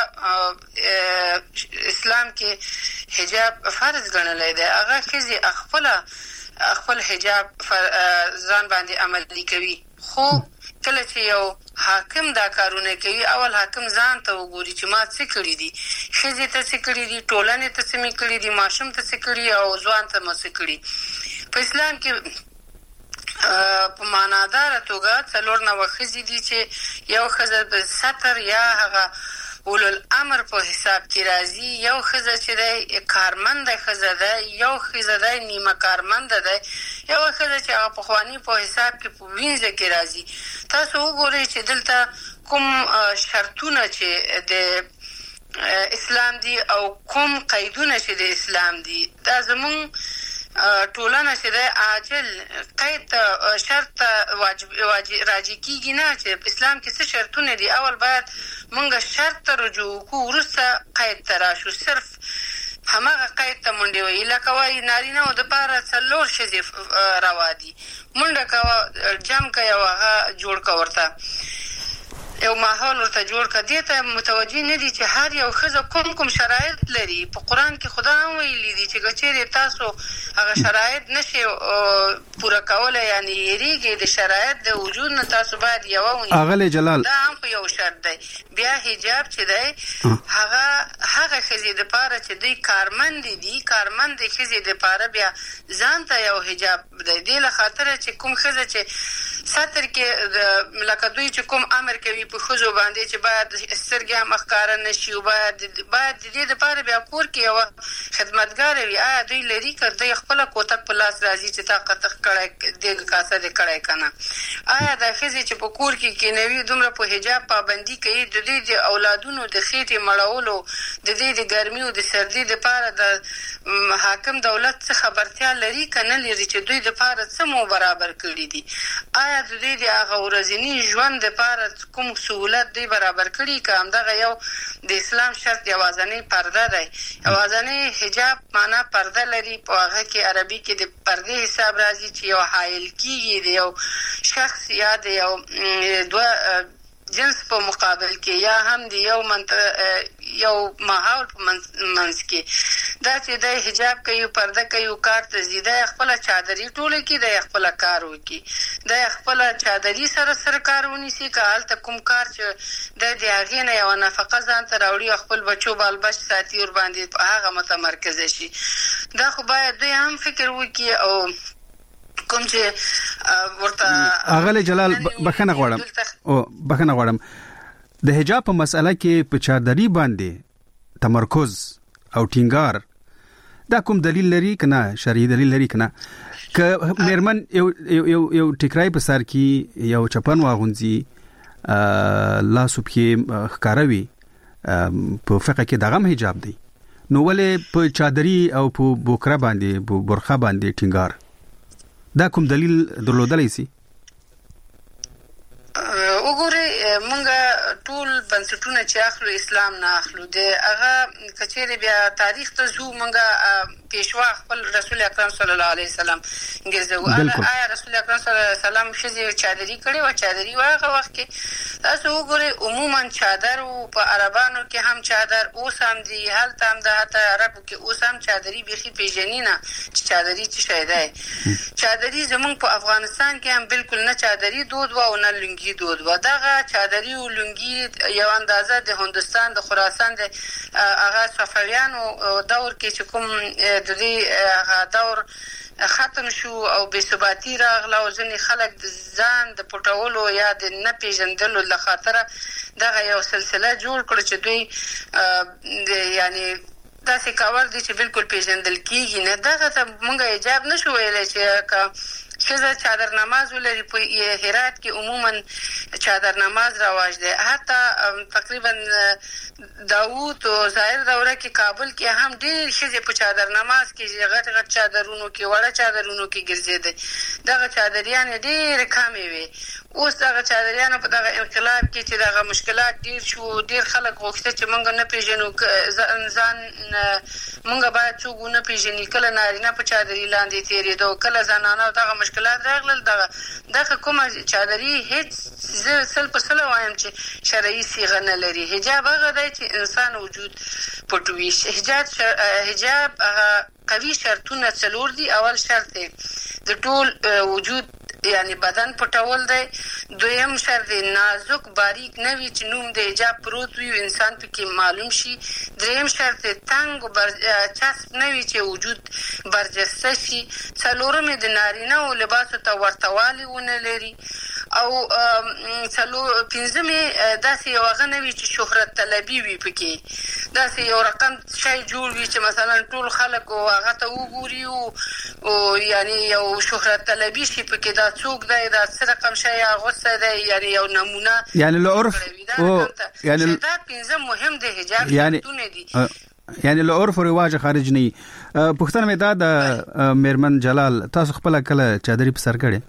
C: اسلام کې حجاب فرض ګڼلی دی، هغه ښځې خپله خپل حجاب ځان باندې عملي کوي. خو کله چې یو حاکم دا کارونه کوي اول حاکم ځان ته وګوري چې ما څه کړي دي، ښځې ته څه کړي دي، ټولنې ته څه مې کړي دي، ماشوم ته څه کړي او ځوان ته مې څه کړي. په اسلام کې په معناداره توګه څلور نوع ښځې دي چې یو ښځه د ستر یا هغه اولو الامر په حساب کې راځي، یو ښځه چې دی کارمنده ښځه ده، یو ښځه دی نیمه کارمنده ده، یو ښځه چې هغه پخواني په حساب کې په وینځه کې راځي. تاسو وګورئ چې دلته کوم شرطونه چې د اسلام دي او کوم قیدونه چې د اسلام دي. دا زمون ټولنه چې دی عاجل قید شرط واجب راجع کیږي نه، چې په اسلام کې څه شرطونه دي. اول باید مونږ شرط ته رجوع وکړو، وروسته قید ته راشو. صرف هماغه قید ته منډې وهي، لکه وایي نارینهو دپاره څلور ښځې روا دي، منډه کوه، جمع که یو هغه جوړ که، ورته یو ماحول ورته جوړ که. دې ته متوجه نه دي چې هر یو ښځه کوم کوم شرایط لري. په قرآن کې خدا هم ویلي دي چې که چیرې تاسو هغه شرایط نشئ پوره کولی، یعنې یېرېږئ د شرایط د وجود نه، تاسو باید یوه ونیسئ.
A: اغلی جلال
C: دا هم په یو شرط دی. بیا حجاب چې دی هغه هغه ښځې دپاره چې دوی کارمندې دي، کارمندې ښځې دپاره بیا ځان ته یو حجاب دی. دې له خاطره چې کوم ښځه چې ستر کې لکه دوی چې کوم امر کوي په ښځو باندې چې باید سترګې هم ښکاره نه شي او باید باید د دې دپاره بیا کور کې یوه خدمتګاره وي. آیا دوی لري که دوی خپله کوتک په لاس راځي چې تا قطق کړی دېګ کاسه دې کړی که نه؟ آیا دا ښځې چې په کور کې کېنوي دومره په حجاب پابندي کوي، د دوی د اولادونو د خېټې مړولو، د دوی د ګرمي او د سردي دپاره د حاکم دولت څه خبرتیا لري که نه لري چې دوی دپاره څه مو برابر کړي دي؟ آیا د دوی د هغه ورځني ژوند دپاره کوم سهولت دوی برابر کړي که همدغه یو د اسلام شرط یوازنی پرده دی؟ یوازنی حجاب معنا پرده لري، په هغه کې عربي کې د پردې حساب راځي چې یو حایل کېږي د یو شخص یا د یو دوه جنس په مقابل کې یا هم د یو یو ماحول په منځ کې. دا چې دی حجاب کوي، پرده کوي، کار ته ځي، دی خپله چادري ټوله کړي، دی خپله کار وکړي، دی خپله چادري سره سره کار ونیسي، که هلته کوم کار چې دی د هغې نه یوه نفقه ځان ته راوړي او خپل بچو بال بچ ساتي ورباندې په هغه متمرکزه شي. دا خو باید دوی هم فکر وکړي او کوم چې ورته
A: اغلی جلال بخښنه غواړم او بخښنه غواړم د حجاب په مسأله کې په چادري باندې تمرکز او ټینګار دا کوم دلیل لري که نه، شرعي دلیل لري که نه؟ که میرمن یو یو یو ټیکرای په سر کې یو چپن واغونځي، لاسو پکې ښکاره وي، په فقه کې دغه هم حجاب دی، نو ولې په چادري او په بوکره باندې په برخه باندې ټینګار دا کوم دلیل درلودلی سي؟
C: وګورئ مونږ ټول بنسټونه چې اخلو اسلام نه اخلو، د هغه که چیرې بیا تاریخ ته ځو مونږ
L: پیشوا خپل رسول اکرم صلی الله علیه وسلم ګرځو. آیا رسول اکرم صلی الله علیه وسلم شزي چادري کړي و؟ چادري واغه وخت کې تاسو وګورئ عموما چادر او په عربانو کې هم چادر اوس هم دي، هلته هم د حتی عربو کې اوس هم چادري بيخي پیژنې نه چې چادري څه شی دی. چادري زمونږ په افغانستان کې هم بالکل نه چادري دود و او نه لنګي دود و. دغه چادري او لنګي یو اندازه د هندوستان د خراسان د هغه صفویانو دور کې چې کوم د دې هغه دور ختم شو او بې ثباتی راغله او ځینې خلک د ځان د پټولو یا د نه پیژندلو له خاطره دغه یو سلسله جوړ کړه چې دوی یعنی داسې کاور دي چې بالکل پیژندل کېږي نه. دغه ته مونږ ایجاب نشو ویلی چې که ښځه چادر نماز ولري. په هرات کې عموما چادر نماز رواج دی. حتی تقریبا داوود او ظاهر دوره کې کابل کې هم ډېر ښځې په چادر نماز کې غټ غټ چادرونو کې وړه چادرونو کې ګرځېدې. دغه چادریانې ډېرې کمې وې. اوس دغه چادریانو په دغه انقلاب کې چې دغه مشکلات ډېر شو، ډېر خلک غوښته چې موږ نه پیژنو ځان، موږ باید څوک ونه پیژني. کله نارینه په چادري لاندې تېرېدو، کله زنانه دغه مشکلات راغلل. دغه دغه کومه چادري هیڅ زه سل په سل وایم چې شرعي صیغه نه لري. حجاب هغه دی چې انسان وجود پټوي. حجاب حجاب هغه قوي شرطونه څلور دي. اول شرط د ټول وجود یعنی بدن پټول دی. دویم شرط نازک باریک نه وي چې نوم د حجاب پروت وي انسان پکې معلوم شي. دریم شرط تنگ او چسب نه وي چې وجود برجسته شي. څلورم د نارینه او لباسو ته ورتهوالی ونه لري. او څلور پنځم داسې یو هغه نه وي چې شهرت طلبي وي پکې. داسې یو رقم شی جوړ وي چې مثلا ټول خلک هغه ته وګوري او یعنی یو شهرت طلبي شي پکې. دا څوک دی، دا څه رقم شی اغوستی دی، یعنی یو نمونه
A: یعنی له عرف او یعنی
L: دا پنځه مهم د حجاب شرطونه دي.
A: یعنی له عرف او رواج خارج نه. پښتنه مې دا د میرمن جلال تاسو خپل کله چادري په سر کړې؟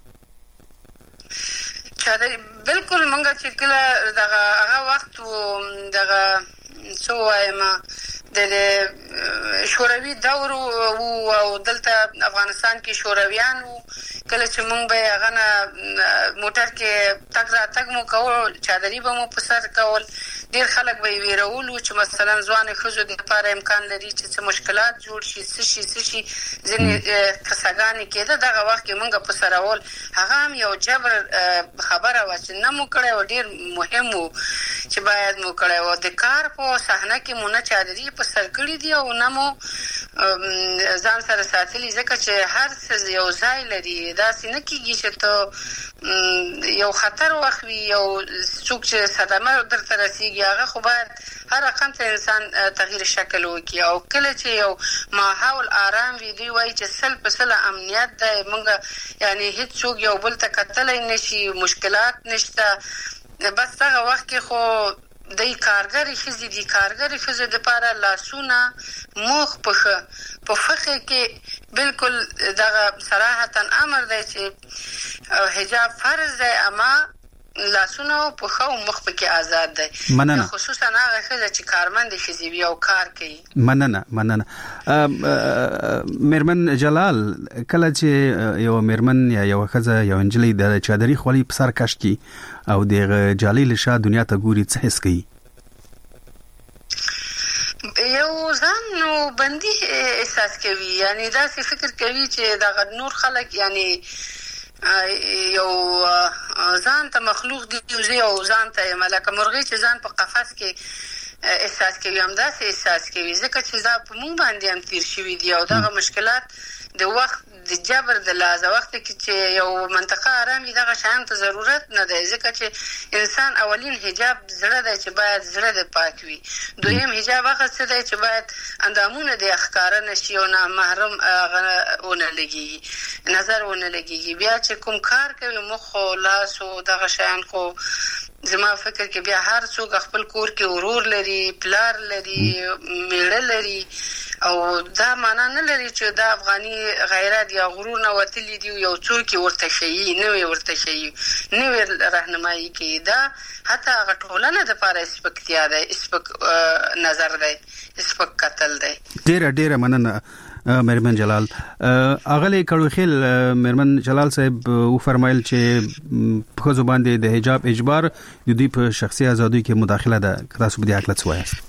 L: چادري بالکل مونږ چې کله دغه هغه وخت و دغه څه وایم د شوروي دور او دلته افغانستان کې شورویان وو. کله چې مونږ به هغه نه موټر کې تګ را تګ مو کول، چادري به مو په سر کول. ډېر خلک به یې ویرولو چې مثلا ځوانې ښځو دپاره امکان لري چې څه مشکلات جوړ شي، څه شي څه شي ځینې قصهګانې کېده. دغه وخت کې مونږ په سرول هغه هم یو جبر خبره وه چې نه مو کړی و. ډېر مهم و چې باید مو کړی و. د کار په صحنه کې مو نه چادري په سر کړي دي او نه مو ځان سره ساتلي، ځکه چې هر څه یو ځای لري. داسې نه کېږي چې ته یو خطر واخلي، یو څوک چې صدمه درته رسېږي هغه خو باید هر رقم ته انسان تغییر شکل وکړي. او کله چې یو ماحول آرام وي، دوی وایي چې سل په سله امنیت دی. موږ یعنی هیڅ څوک یو بل ته کتلی نشي، مشکلات نشته. بس دغه وخت کې خو د کارګرې ښځې دي کارګرې ښځو دپاره لاسونه موخ پښه په فقه کې بالکل دغه صراحتا امر دی چې حجاب فرض دی، اما لاسونه او پښه او مخ پکې آزاد دی.
A: مننه.
L: خصوصا هغه ښځه چې کارمند ښځې وي او کار کوي.
A: مننه مننه. میرمن جلال، کله چې یو میرمن یا یو ښځه یو نجلۍ د چادري خولي په سر کش کی او د جالي لشه دنیا ته ګوري، څه حس کوي؟
L: یو ځان نو بندي احساس کوي. یعنی داسې فکر کوي چې دغه نور خلک یعنی یو ځان ته مخلوق دی او ځان ته ملکه مرغۍ چې ځان په قفس کې احساس کوي، هم داسې احساس کوي. ځکه چې دا په مونږ باندې هم تیر شوي دي او دغه مشکلات د وخت د جبر د لازه وخت کې چې یو منطقه آرام وي دغه شیانو ته ضرورت نه دی. ځکه چې انسان اولین حجاب زړه دی چې باید زړه د پاک وي. دویم حجاب هغه څه دی چې باید اندامونه د ښکاره نشي او نامحرم ونه لګېږي، نظر ونه لګېږي. بیا چې کوم کار کوي مخ او لاس او دغه شیان خو زما فکر کې بیا هر څوک خپل کور کې ورور لري، پلار لري، میړه لري او دا معنا نه لري چې دا افغاني غیرت یا غرور نه وتلی دی یو څوک ورته شي نه وي ورته شي نه وي راهنمایي کوي. دا حتی هغه ټولنه د لپاره سپکتیا ده، سپک نظر ده، سپک قتل ده.
A: ډیره ډیره مننه مرمن جلال اغلی کړوخیل مرمن جلال صاحب او فرمایل چې په ځو باندې د حجاب اجبار د دوی په شخصي ازادۍ کې مداخله ده تاسو به د حق لڅ وایست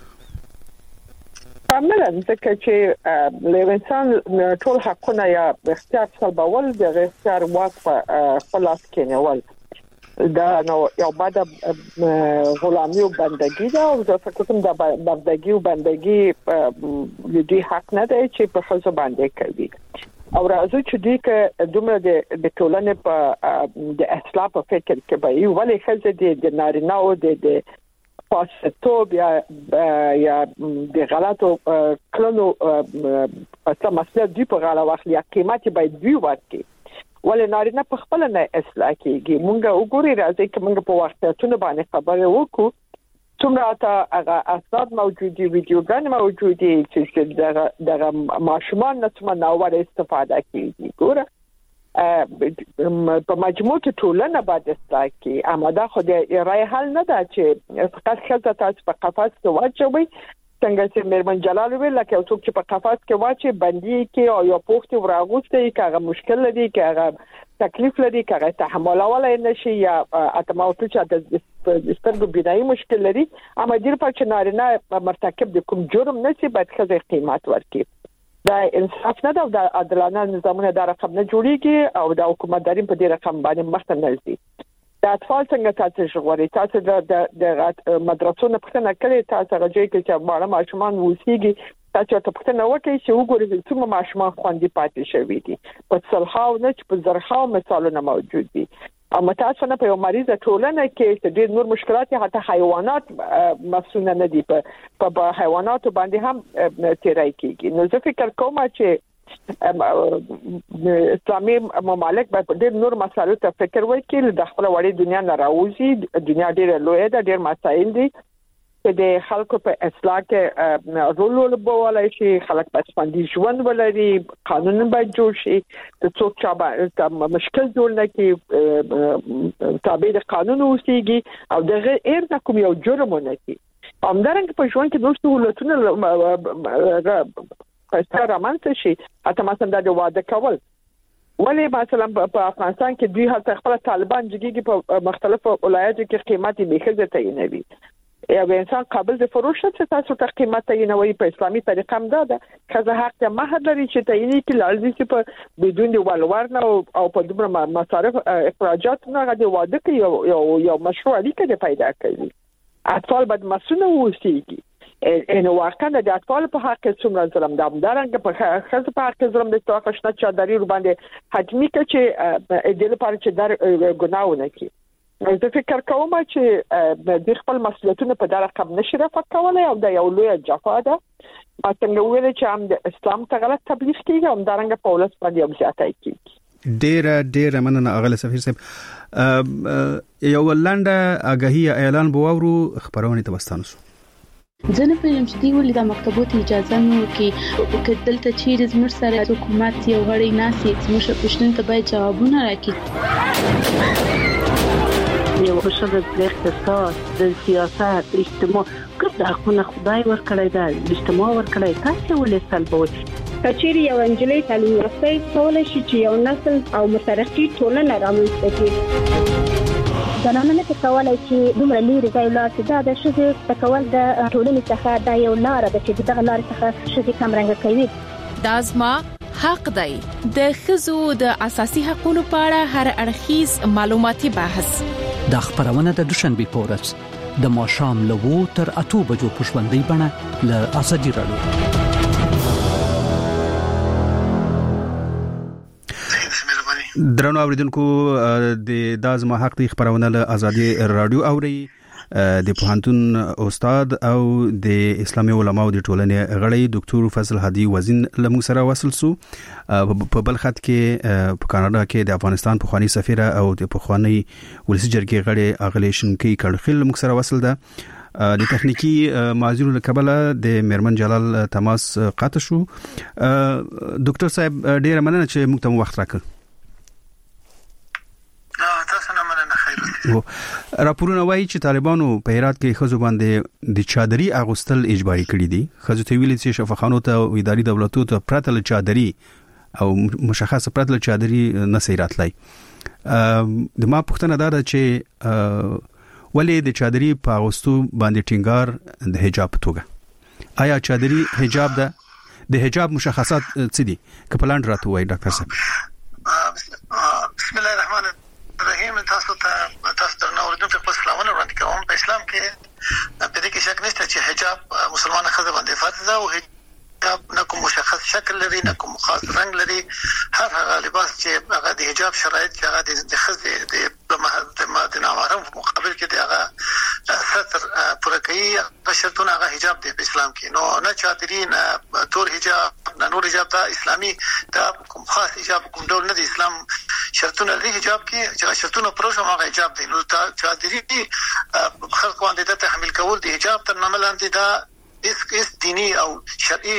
P: عملاً ځکه چې له انسان ټول حقونه یا اختیار سلبول د اختیار واک په خلاص کې نیول دا نو یو بعد غلامی او بندگی دا او د فکرم د بندگی او بندگی د دې حق نه دی چې په خصوص باندې کوي او راځي چې دې کې دومره د ټولنې په د اصلاح په فکر کې به یو ولې خزه د نارینه او د پاسټوب یا یا د غلطو کلونو په مسله دی په غاړه واخلي یا قیمتي باید دی ورکړي ولې نارینه په خپل نه اصلاح کیږي مونږ وګوري راځي چې مونږ په وختونو باندې خبرې وکړو څومره تا هغه اسناد موجودي ویډیوګان موجودي چې دغه دغه ماشومان نه څومره ناوړه استفاده کوي ګوره په مجموع کې ټولنه باید اصلاح کی اماده خو د رای حل نه ده چې فقط خلک تاسو په قفس کې واچوي څنګه چې مرمن جلال ویل لکه څوک چې په قفس کې واچي بندي کې او یا پوښتنه وراغوسته کې هغه مشکل لري کې هغه تکلیف لري کې هغه تحمل ولای نشي یا اتماوت چې د سترګو بینایي مشکل لري اما دیر په چې نارینه مرتکب د کوم جرم نشي باید خزه قیمت ورکړي دا انصاف نه دا عادلانه نظامونه دا رقم نه جوړیږي او د حکومتداري په دې رقم باندې مخته نه ځي د اطفال څنګه تاسو غواړئ تاسو د د مدرسو نه پښتنه کړئ تاسو راځي چې ماړه ماشومان وسیږي تاسو ته پښتنه وکړئ چې وګورئ چې څومره ماشومان خوندې پاتې شوي دي په صلحاو نه چې په زرخاو مثالونه موجود دي اما تاسو نه په یو مریضه ټولنه کې چې ډېر نور مشکلات حتی حیوانات مسؤل نه دي په په حیوانات باندې هم تیرای کیږي نو زه فکر کوم چې اسلامي ممالک باید ډېر نور مسایلو ته فکر وکړي د خپل وړي دنیا نه راوځي دنیا ډېر لوی ده ډېر مسایل دي چې د خلکو په اصلاح کې رول ولولای شي خلک په سپندي ژوند ولري قانون باید جوړ شي د څوک چا مشکل جوړ نه کی تابع د قانون اوسېږي او دغه ایر نه کوم یو جرم نه کی همدارنګه په ژوند کې دوه سہولتونه پښتو رامنځته شي اته مثلا د واده کول ولی مثلا په افغانستان کې دوی هڅه خپل طالبان جګیږي په مختلفو ولایتو کې قیمتي بهخزه تعینوي یا انسان قابل د فروش څخه تاسو ته قیمت تعینوي په اسلامي طریقه هم ده کله حق ته مهر لري چې تعیني کې لازمي چې په بدون دی ولورنه او په دومره مصارف اخراجات نه غوډه واده کوي یو یو مشروع اړیکه پیدا کوي اطفال باید مسؤل اوسېږي ان واقعا د اطفال په حق کې څومره ظلم ده همدارنګه په خاص په حق کې ظلم د توقشنه چادري ور باندې حتمی کې چې د لپاره چې در ګناونه کوي زه فکر کوم چې د خپل مسؤلیتونو په دغه رقم نشي رفع کولای او د یو لوی جفا ده څنګه ویل چې هم د اسلام ته غلط تبلیغ کیږي هم دارنګه په ولس باندې هم زیاتای کیږي
A: ډیر ډیر مننه اغله سفیر صاحب یو لاندې اگهی اعلان بوورو خبرونه تبستانو
G: ځنه په یم چې دی ولې د مکتبونو اجازه مو کې کتل ته چیرې زموږ سره حکومت یو غړي ناسي زموږ پښتون ته باید جوابونه راکړي
Q: یو شغل د اقتصاد د سیاست اجتماع کله خو خدای ورکړی دا اجتماع ورکړی تاسو ولې سلبوي
F: کچېری یو انجلۍ تعلیم یافته کولای شي چې یو نسل او مترقي ټولنه رامنځته کړي
R: زنانه نه کولای چې دومره لري ځای لا چې دا د شذ تکول د ټولنې څخه دا یو لار ده چې دغه لار څخه شذ کم رنګ کوي
B: دازما حق دی د خزو د اساسي حقوقو په اړه هر اړخیز معلوماتي بحث
S: د خبرونه د دوشنبه پورس د ماشام لوو تر اتو بجو پښوندې بڼه ل اسدي راډیو
A: درنو اوریدونکو د دازما حق دی خبرونه له ازادي رادیو اوري د پوهنتون استاد او د اسلامي علماو د ټولنې غړی ډاکټر فضل هادي وزین لمو سره وصل سو په بل خط کې په کاناډا کې د افغانستان په خواني سفیر او د پخوانی ولسی جرګې غړي اغلیشن کې کړخل لمو سره وصل ده د تخنیکی معذور لکبله د مرمن جلال تماس قاطع شو ډاکټر صاحب ډیر مننه چې موږ ته وخت راکړ راپورونه وایي چې طالبانو په هرات کې خزو باندې د چادري اغوستل اجباري کړی دي. خزو ته ویلي چې شفاخانو ته او اداري دولتو ته پرته له چادري او مشخصه پرته له چادري نه سیراتلای. د ما پوښتنه دا ده چې ولې د چادري په اغوستو باندې ټینګار د حجاب توګه، آیا چادري حجاب ده؟ د حجاب مشخصات څه دي؟ کپلان راته وایي ډاکټر صاحب.
T: بسم الله الرحمن الرحیم. تاسو ته تاسو درنه اوریدونکو په سلامونه وړاندې کوم. په اسلام کې په دې کې شک نشته چې حجاب مسلمان خزه باندې فرض ده او حجاب نه کوم مشخص شکل لري، نه کوم خاص رنگ لري. هر هغه لباس چې هغه د حجاب شرایط چې هغه د خزه د د نامحرم په مقابل کې دی هغه ستر پوره کوي. په شرطونه هغه حجاب دی په اسلام کې، نو نه چادري نه تور حجاب نه نور حجاب دا اسلامي دا کوم خاص حجاب کوم ډول نه دی. اسلام شرطونه لري حجاب کې چې شرطونه پروژه هغه حجاب دی. نو چادري خلق باندې د تحمل کول دی حجاب تر نامه لاندې دا اس اس دینی او شرعي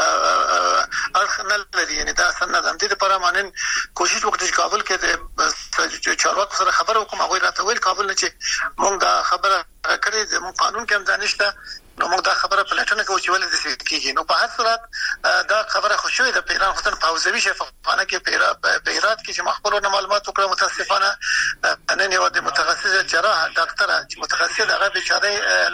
T: اړخ نه لري. یعنی دا سند هم دې لپاره مانن کوشش وکړي چې کابل کې د چارواکو سره خبرو کوم. هغه راته ویل کابل نه چې مونږ دا خبره کړې د مون قانون کې هم دانشته، نو موږ دا خبره پلاتنه کوو چې ولې د څه کېږي. نو په هر صورت دا خبره خوشوي د پیران حسن پاوزوي شفافانه کې پیرات کې چې مخبرو نه معلومات وکړه. متاسفانه نن یو د متخصص جراح ډاکټر چې متخصص هغه بچاره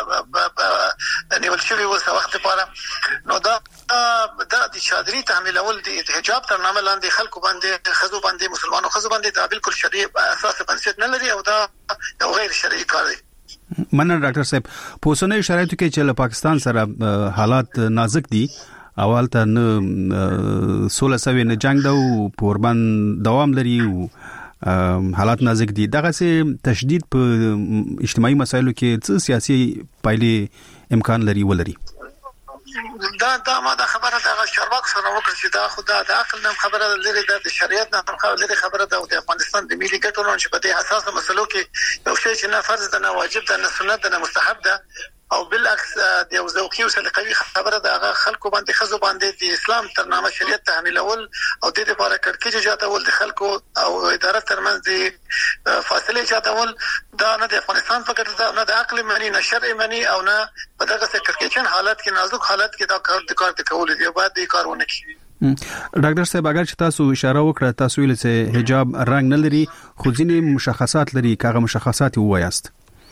T: لکه نیول شوی و څه وخت لپاره. نو دا دا د چادري تحمیل اول د حجاب تر نامه لاندې خلکو باندې خزو باندې مسلمانانو خزو باندې دا بالکل شرعي اساس بنسټ نه لري او دا یو غیر شرعي کار دی.
A: مننه ډاکټر صاحب. په اوسنۍ شرایطو کې چې له پاکستان سره حالات نازک دي، اول ته نه سوله سوي نه جنگ دا او پوربان دوام لري او حالات نازک دي، دغه سه تشدید په اجتماعي مسایلو کې څه سیاسي پایلې امکان لري ولري؟
T: دا دا ما دا خبره دا شرواک سره وکړه چې دا خدا د عقل نه خبره لري، د شریعت نه خبره خبره ده او د افغانستان د ملي ګټو نه چې په دې حساسه مسلو کې یو شی چې نه فرض ده نه واجب ده نه سنت ده نه مستحب ده او بالعکس د یو ذوقي او سلیقوي خبره ده. هغه خلکو باندې خزو باندې د اسلام تر نامه شریعت تحمیل اول او د دې لپاره کړکېچ جاتول د خلکو او اداره ترمنځ د فاصله جاتول دا نه د افغانستان فقط ده، نه د عقل معنی نه شرع معنی او نه په دغه څه کړکېچن حالات کې نازک حالات کې دا کار د کار د کول دی. باید دې کار ونه کړي.
A: ډاکټر صاحب اگر چې تاسو اشاره وکړه تاسو ویل چې حجاب رنگ نه لري خو ځینې مشخصات لري، کاغه مشخصات وایاست.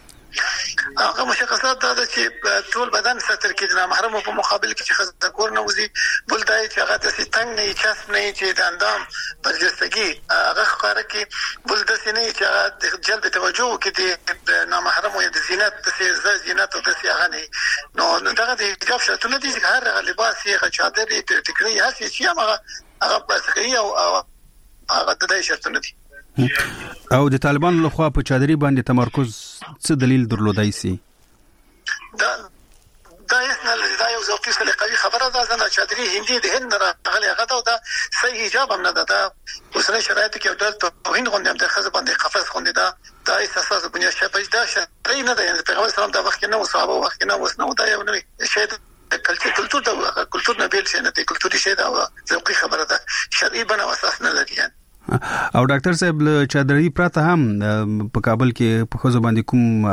T: هغه مشخصات دا چې ټول بدن ستر کې د نامحرم په مقابل کې چې خزه کور نه وزي بل دای چې هغه د ستنګ نه چاس نه چې د اندام برجستګي هغه ښکارا کې بل د سینې چې هغه د جلب توجه کې د نامحرم او د زینت د زینت او د سیاغه نو دغه د حجاب شرطونه دي چې هر لباس یې چادر ټیکري هسي چې هغه هغه بسخي او هغه د دې شرطونه دي.
A: او د طالبانو لخوا په چادري باندې تمرکز څه دلیل درلودای سي؟
T: دا دا یې دا یو ذوقي سلیقوي خبره ده. ځنه چادري هندي د هند راغلي هغه دا, دا صحیح حجاب هم نه ده. دا اوسنۍ شرایط کې د توهین غونډه هم د خزه باندې قفس غونډه ده. دا اساس بنیاد شپه دا شي نه ده. یعنی پیغمبر سلام دا وخت نه وصابه وخت نه وسنه دا یو نوې شی کلچر کلچر دا کلچر نه بیل شي نه دی کلچري شی دا ذوقي خبره ده. شرعي بنا اساس نه لري.
A: او ډاکټر صاحب له چادري پراته هم په کابل کې په خزو باندې کوم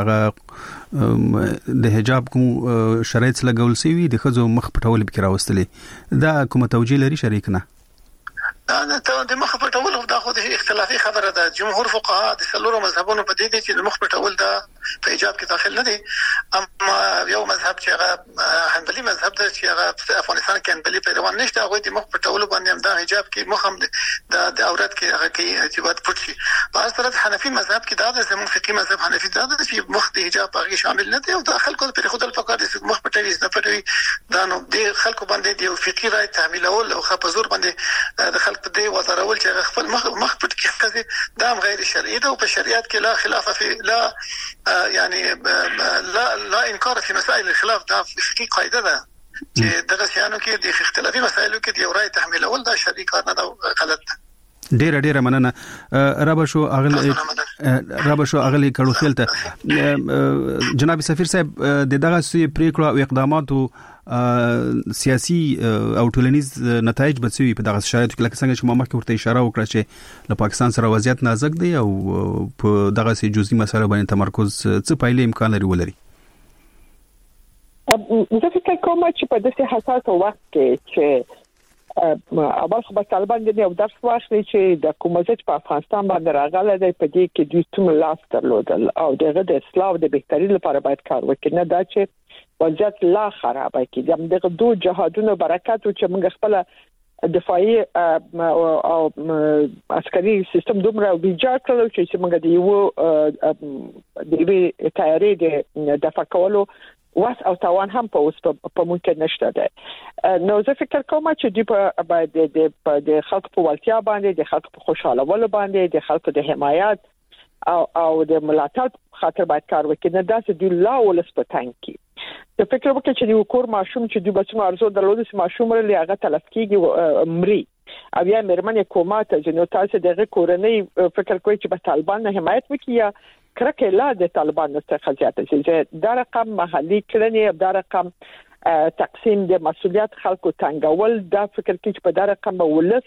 A: هغه د حجاب کوم شرایط لګول سوي د خزو مخ پټول به راوستلې، دا کوم توجیه لري شریک نه؟
T: دا ته د مخ پټول دا خو د اختلافي خبره ده. جمهور فقها د څلورو مذهبونو په دې دي چې د مخ پټول دا په حجاب کې داخل نه دي. اما یو مذهب چې هغه حنبلي مذهب ده چې هغه افغانستان کې حنبلي پیروان نشته، هغه د مخ پټول باندې هم دا حجاب کې مخ هم د د عورت کې هغه کې ارتباط پټ شي. په هر صورت حنفي مذهب کې دا د زموږ فقهي مذهب حنفي دا د چې مخ د حجاب هغه شامل نه دی او دا خلکو په خود الفقار د مخ پټوي نه پټوي دا نو د خلکو باندې د فقهي رائے تعمیل او خو زور باندې د خلک په دې وزارول چې خپل مخ مخ پټ کې دا هم غیر شرعي ده او په شریعت کې لا خلاف فی لا یعنی لا لا انکار فی مسائل الخلاف. دا فقهي قاعده ده چې دغه شیانو کې د اختلافي مسایلو کې د یو رائے تحمیل اول دا شرعي کار نه ده، غلط ده.
A: ډیر ډیر مننه رابه شو اغل رابه شو اغلی کړو خلته. جناب سفیر صاحب د دغه سوی پریکړه او اقداماتو سیاسي او ټولنیز نتایج به څه په دغه شرایطو کې لکه څنګه چې ما مخکې ورته اشاره وکړه چې له پاکستان سره وضعیت نازک دی او په دغه سي جزئي مسله باندې تمرکز څه پایلې امکان لري ولري.
P: زه فکر کوم چې په داسې حساس وخت کې چې اول خو به طالبان د یو درس واخلي چې د کومزت په افغانستان باندې راغله دی په دې کې دوی ټول لاس درلودل او دغه د اصلاح د بهتري لپاره باید کار وکړي نه دا چې وضعیت لا خراب کړي دغه دوه جهادونو برکت چې موږ خپل دفاعي او عسکري سیستم دومره ویجاړ کړو چې موږ د یو د دې تیاری د دفاع کولو واس او توان هم په اوس په ممکن نشته ده. نو زه فکر کوم چې دی په باید د د خلک په ولتیا باندې د خلک په خوشاله ول باندې د خلکو د حمایت او او د ملاتړ خاطر باید کار وکړي نه داسې دی لا ولس په تنګ کې. زه فکر وکړم چې د کور ماشوم چې د بچو ارزو درلود چې ماشوم لري هغه تلف کیږي مري او یا مرمنې کوماته چې نو تاسو دغه کورنۍ فکر کوئ چې په طالبان نه حمایت وکړي یا کرکه لا د طالبان څخه زیاته چې دا رقم محلي کړنې دا رقم تقسیم د مسولیت خلکو تنګول دا فکر کې چې په دا رقم ولس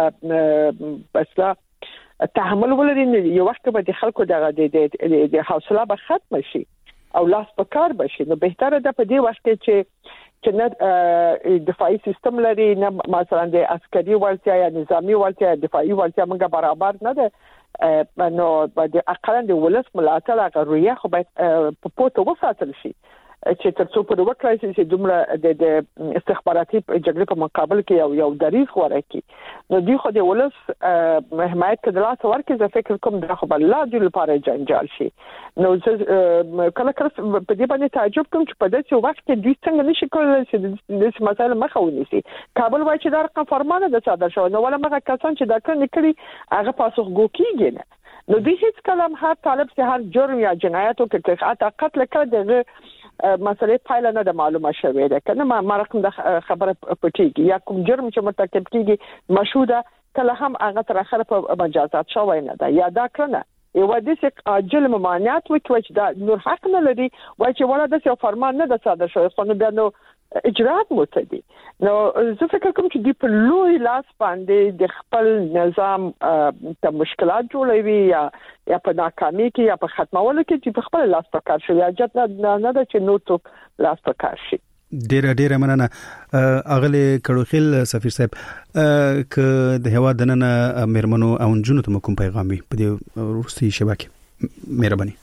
P: په اصلا تحمل ولري یو وخت به د خلکو دغه د حوصله به ختم شي او لاس په کار بشي نو بهتره ده په دې وخت کې چې چې نه دفاعي سیستم لري نه مثلا د عسکري ولتیا یا نظامی ولتیا دفاعي ولتیا موږ برابر نه ده نو د اقلن د ولس ملاتړ هغه رویه خو باید په پوتو وساتل شي چې تر څو په وکړای شي چې دومره د استخباراتي جګړې په مقابل کې یو یو دریغ ورکړي نو دوی خو د ولس حمایت کړه ورکړي زه فکر کوم دا خو بل لا د لپاره جنجال شي نو کله کله په دې باندې تعجب کوم چې په داسې وخت کې دوی څنګه نشي کولای چې د مسایل مخه ونیسي کابل وایي چې دا رقم فرمانه د صادر شو نو ولا مګه کسان چې دا کړنې کړي هغه پاسخګو کیږي نه نو دوی هیڅ کلام هر طالب چې هر جرم یا جنایت او کې قتل کړه دغه مسئله پایله نه د معلومه شوې ده کنه ما رقم د خبره پټیږي یا کوم جرم چې مرتکب کیږي مشهوده کله هم هغه تر اخره په مجازات شوی نه ده یا دا کړنه یو د څه عاجل ممانعت وکړي چې دا نور حق نه لري وای چې ولا د څه فرمان نه د صادر شوی خو نو بیا نو اجرات متدي نو زه فکر کوم چې د په لوی لاس باندې د خپل نظام ته مشکلات جوړوي یا یا په ناکامۍ کې یا په ختمولو کې چې په خپل لاس په کار شي یا جت نه نه چې نو څوک لاس په کار شي.
A: ډیره ډیره مننه اغلی کړوخیل سفیر صاحب ک د هوا دننه مرمنو او جنونو ته کوم پیغام وي په دې روسي شبکه مهرباني.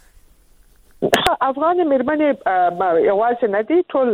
P: افغان مرمنې یوازې نه دي ټول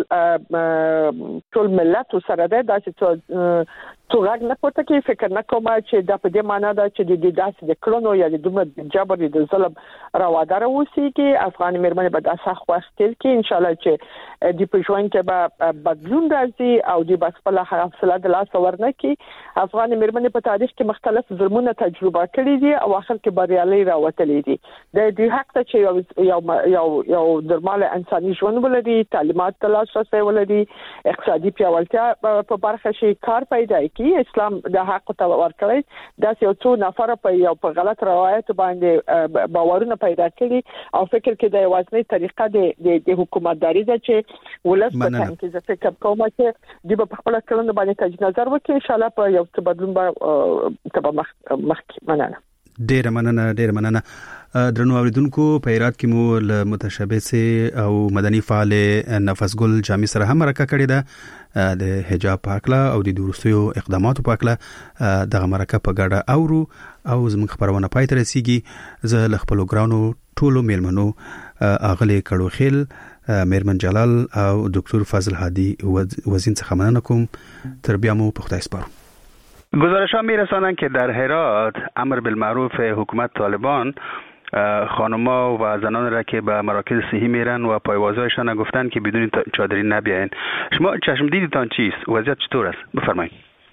P: ټول ملت سره ده دا چې تو راګ نه پورته کې فکر نه کوم چې دا په دې معنی ده چې د دې داسې د کړنو یا د دومره جبر د ظلم راوادار اوسي کې افغان مرمنې به د اساس وخت کې ان شاء الله چې د پښوان کې به بدلون راځي او د بس په لاره حاصله د لاس ورنه کې افغان مرمنې په تاریخ کې مختلف ظلمونه تجربه کړې دي او اخر کې بریالي راوتلې دي د دې حق ته چې یو یو یو درمل انساني ژوند ولري تعلیمات تلاشي ولري اقتصادي پیاوړتیا په برخه شي کار پیدا کی اسلام د حق ته ورکړی دا یو څو نفر په یو په غلط روایت باندې باورونه پیدا کړي او فکر کې د یوازنی طریقه د د حکومتداري ده چې ولس په تن کې ځکه فکر کوم چې د په خپل کلن باندې تج نظر وکړي ان شاء الله په یو څه بدلون به تبه مخ مخ مننه.
A: ډیر مننه ډیر مننه درنو اوریدونکو په هرات کې مو له متشابه سي او مدني فعال نفس ګل جامع سره هم مرکه کړې ده د حجاب پاکلا او د دروستیو اقداماتو پاکلا دغه مرکه په ګډه اورو او زموږ خبرونه پای ته رسیږي زه له خپل ګرانو ټولو میلمنو اغلی کړوخیل میرمن جلال او دکتور فاضل هادي وزین څخه مننه کوم تر بیا مو په خدای سپارم.
U: گزارش‌ها می‌رسانند که در هرات امر بالمعروف حکومت طالبان خانم‌ها و زنان را که به مراکز صحی میرن و پایوازهایشان گفتن که بدون چادری نبیاین. شما چشم دیدتان چیست؟ وضعیت چطور است؟ بفرمایید.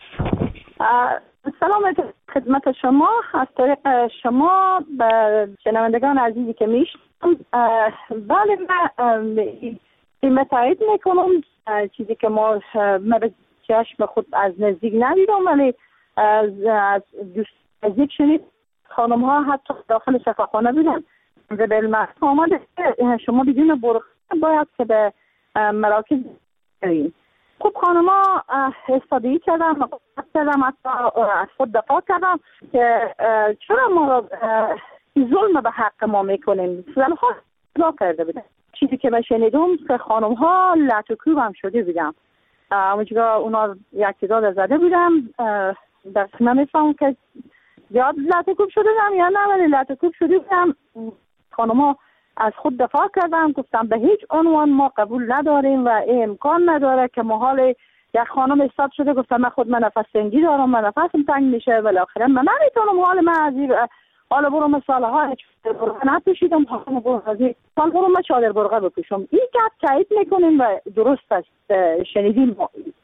V: سلام خدمت شما از طریق شما به شنوندگان عزیزی که میشنم بله من این تایید میکنم چیزی که ما من چشم خود از نزدیک ندیدم ولی از از نزدیک شنید خانم ها حتی داخل شفاخانه بودن و به المعرف آمده شما بدون برخ باید که به مراکز برین خب خانما استادی کردم، مقاومت کردم، حتی از خود دفاع کردم که چرا ما ظلم به حق ما میکنیم. زنها اصلاح کرده بودن. چیزی که من شنیدم که خانم ها لطوکوب هم شده بودن. اونجا اونا یک تعداد زده بودم، در نمیفهم که زیاد لطوکوب شده بودم یا نه، ولی لطوکوب شده بودم. خانم ها از خود دفاع کردم، گفتم به هیچ عنوان ما قبول نداریم و این امکان نداره که محال یک خانم استاد شده گفتم من خود من نفس تنگی دارم، من نفسم تنگ میشه، بالاخره من نمیتونم حال من از این حالا برو مثال ها برقه نپوشیدم، حالا برو از این حالا برو من چادر برقه بپوشم. این گپ تایید میکنیم و درست است، شنیدیم.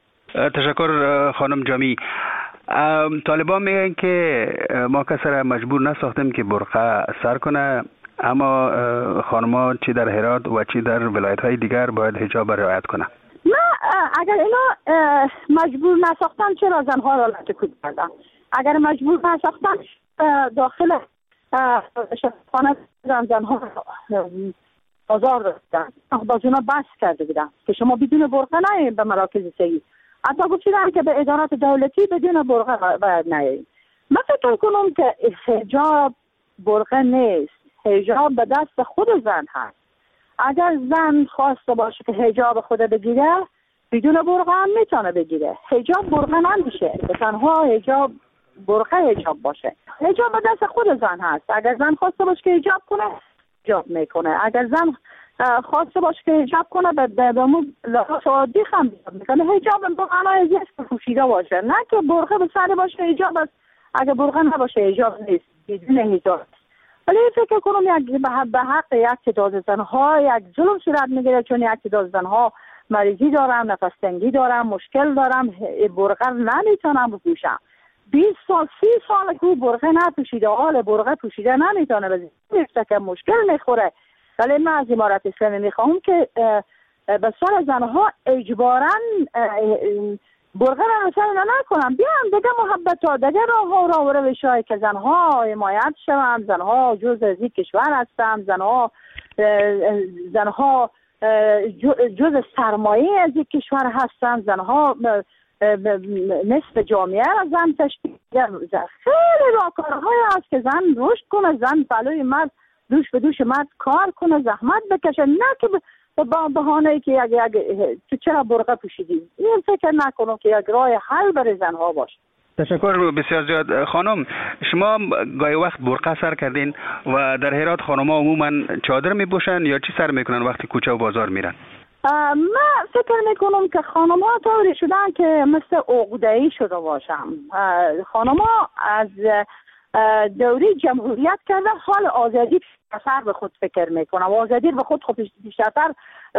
U: تشکر خانم جامی. طالبان میگن که ما کسی را مجبور نساختیم که برقه سر کنه، اما خانم‌ها چی در هرات و چی در ولایت‌های دیگر باید حجاب رعایت کنه.
V: نه اگر اینا مجبور نساختن چرا زنها را لطوکوب کردن؟ اگر مجبور نساختن داخل خانه زنها بازار داشتن، باز اونا بس کرده بودن که شما بدون برقه نیایید به مراکز صحی. حتی گفتن که به ادارات دولتی بدون برقه باید نیایید. من فکر کنم که حجاب برقه نیست، حجاب به دست خود زن هست. اگر زن خواسته باشه که حجاب خود بگیره بدون برقه هم میتونه بگیره. حجاب برقه نمیشه، به تنها حجاب برقه حجاب باشه. حجاب به دست خود زن هست. اگر زن خواسته باشه که حجاب کنه حجاب میکنه، اگر زن خواسته باشه که حجاب کنه به دمون لباس عادی هم میکنه. حجاب به معنای جسم پوشیده باشه، نه که برقه به سر باشه حجاب است. اگر برقه نباشه حجاب نیست، بدون حجاب. ولی فکر کنم یک به حق یک تعداد زنها یک ظلم صورت میگیره، چون یک تعداد زنها مریضی دارن، نفس تنگی دارن، مشکل دارن، برقه نمیتونن بپوشن. بیست سال سی سال که برقه نپوشیده، حال برقه پوشیده نمیتونه، بزیسته که مشکل میخوره. ولی من از امارت اسلامی میخوام که به سر زنها اجباراً برقه را مثلا نکنم، بیان دیگه محبت ها دیگه راه ها را و روش هایی که زنها حمایت شوند، زنها جز از این کشور هستند، زنها زنها جز سرمایه از این کشور هستند، زنها نصف جامعه را زن تشکیل. خیلی راهکارهای هست که زن رشد کنه، زن پلوی مرد دوش به دوش مرد کار کنه، زحمت بکشه، نه که با بهانه‌ای که یک یک تو چرا برقه پوشیدی. این فکر نکنم که یک راه حل برای زنها باشه.
U: تشکر بسیار زیاد. خانم شما گاهی وقت برقه سر کردین و در هرات خانم‌ها عموما چادر میپوشن یا چی سر میکنن وقتی کوچه و بازار میرن؟
V: من فکر میکنم که خانم‌ها طوری شدن که مثل عقده‌ای شده باشن. خانم‌ها از دوری جمهوریت کردن، حال آزادی بیشتر به خود فکر میکنم. آزادی به خود خود بیشتر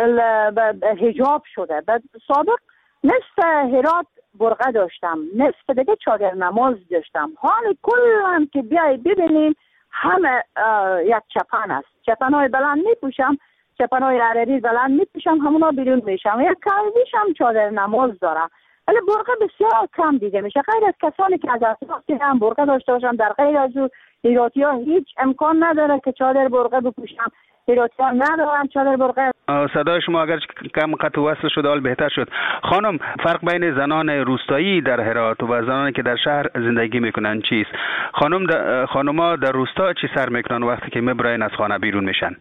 V: حجاب شده. بعد سابق نصف هرات برقه داشتم، نصف دیگه چادر نماز داشتم. حال کلا که بیای ببینیم همه یک چپن است. چپن های بلند میپوشم، چپن های عربی بلند میپوشم، همونا بیرون میشم. یک کلبیش هم چادر نماز دارم. ولی برقه بسیار کم دیده میشه، غیر از کسانی که از اطراف هم برقه داشته باشن. در غیر از او هراتی ها هیچ امکان نداره که چادر برقه بپوشن. هراتی ها ندارن چادر برقه.
U: صدای شما اگر کم قطع وصل شد حال بهتر شد. خانم فرق بین زنان روستایی در هرات و زنانی که در شهر زندگی میکنن چیست؟ خانم د... خانم‌ها در روستا چی سر میکنن وقتی که میبراین از خانه بیرون میشن؟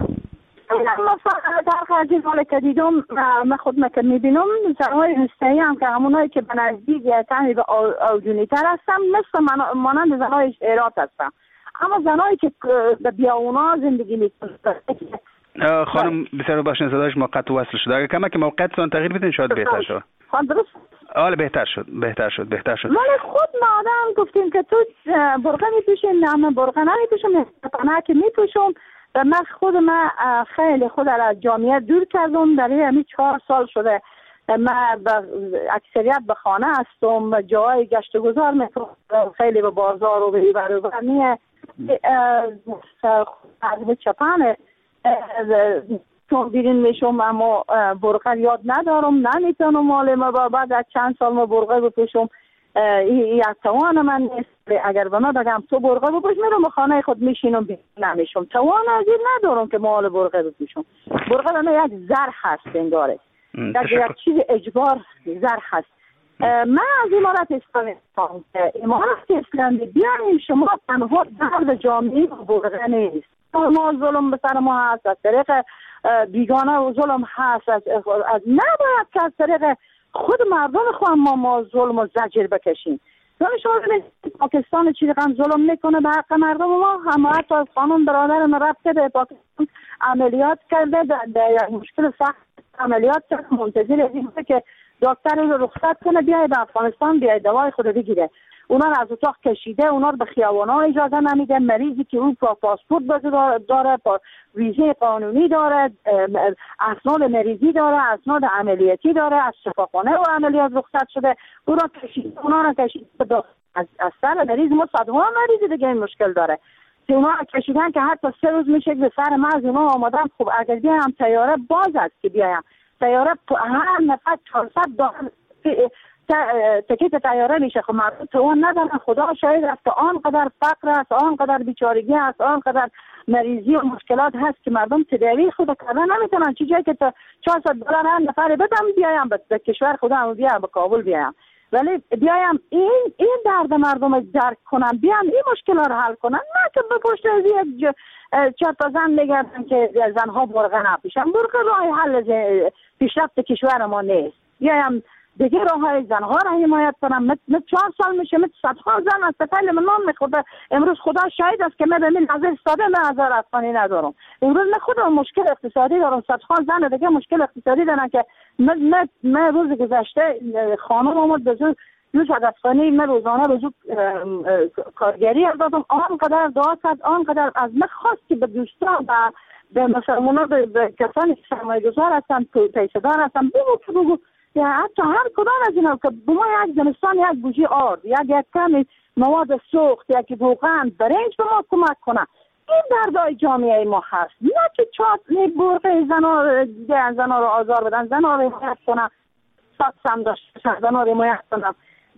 V: ما در خارجی حالا که دیدم من خود مکر میبینم زنهای روستایی هم که همونایی که به نزدیک یعنی به اوجونی تر هستم مثل مانند زنهای هرات هستم، اما زنهایی که به بیاونا زندگی میکنن.
U: خانم بسیار باشین صدایش موقت وصل شده، اگر کمک موقعتون تغییر بدین شاید بهتر شد.
V: خان درست؟
U: حالا بهتر شد بهتر شد بهتر شد.
V: ولی خود ما آدم گفتیم که تو برقه میپوشین، نه من برقه نمیپوشم، نه که میپوشم. و من خود من خیلی خود از جامعه دور کردم. در این چهار سال شده من اکثریت به خانه هستم، جای گشت و گذار میکنم، خیلی به بازار و به ایور و برمیه از چپن چون بیرون میشم، اما برقه یاد ندارم، نمیتونم مال ما بعد از چند سال ما برقه بپوشم. یک توان من نیست. اگر به من بگم تو برقه بپوش میرم خانه خود میشینم نمیشم. توان از این ندارم که مال برقه بپوشم. برقه به من یک زر هست انگاره. یک یک چیز اجبار زر هست. من از امارت اسلامی میخوام که امارت اسلامی بیایم شما تنها درد جامعه و برغه نیست. ما ظلم به سر ما هست، از طریق بیگانه و ظلم هست، از, از نباید که از طریق خود مردم خواهم ما, ما ظلم و زجر بکشیم. یعنی شما ببینید پاکستان چی رقم ظلم میکنه به حق مردم ما، هم حتی از قانون برادر ما رفته به پاکستان عملیات کرده، در یک مشکل سخت عملیات کرده، منتظر از این که دکتر رو رخصت کنه بیای به افغانستان بیای دوای خود بگیره. اونا رو از اتاق کشیده، اونا رو به خیابانا اجازه نمیده. مریضی که اون پاسپورت داره، ویزه قانونی داره، اسناد مریضی داره، اسناد عملیاتی داره، از شفاخانه و عملیات رخصت شده، اونا کشیده، اونا رو کشیده از از سر مریض. ما صدها مریض دیگه این مشکل داره که اونا رو کشیدن که حتی سه روز میشه که سر مرز اونا آمدن. خب اگر بیایم تیاره باز است که بیایم تیاره هر نفر چهارصد دلار تکیت تیاره میشه. خب مردم تو ندارن. خدا شاید است که آنقدر فقر است، آنقدر بیچارگی است، آنقدر مریضی و مشکلات هست که مردم تداوی خود کردن نمیتونن. چه جایی که تا چهارصد دلار هر نفر بدم بیایم به کشور خودم بیایم به کابل بیایم، ولی بیایم این این درد مردم درک کنم، بیایم این مشکل رو حل کنم، نه که به پشت از یک چهار تا زن میگردن که زنها برغه نپیشن. برغه راه حل پیشرفت کشور ما نیست. بیایم دیگه راه های زنها را حمایت کنم. مثل چهار سال میشه مثل صدها زن از تفیل من نام میخورده. امروز خدا شاهد است که من به من نظر ساده من هزار افغانی ندارم. امروز من خودم مشکل اقتصادی دارم، صدها زن دیگه مشکل اقتصادی دارن که من, من, من روز گذشته خانم آمد به زود یوز افغانی من روزانه به زود کارگری دادم. آنقدر دعا کرد، آنقدر از من خواست که به دوستان و به مسلمانان به کسانی که سرمایه گذار هستن پیسه دار هستن بگو که بگو یا حتی هر کدام از اینا که به ما یک زمستان یک بوجی آرد، یک یک کمی مواد سوخت، یک روغن برنج به ما کمک کنه. این دردای جامعه ما هست. نه که چات نه برقه زنا دیگه زنا رو آزار بدن، زنا رو حمایت کنن، ساکسم داشته زنا رو حمایت کنن،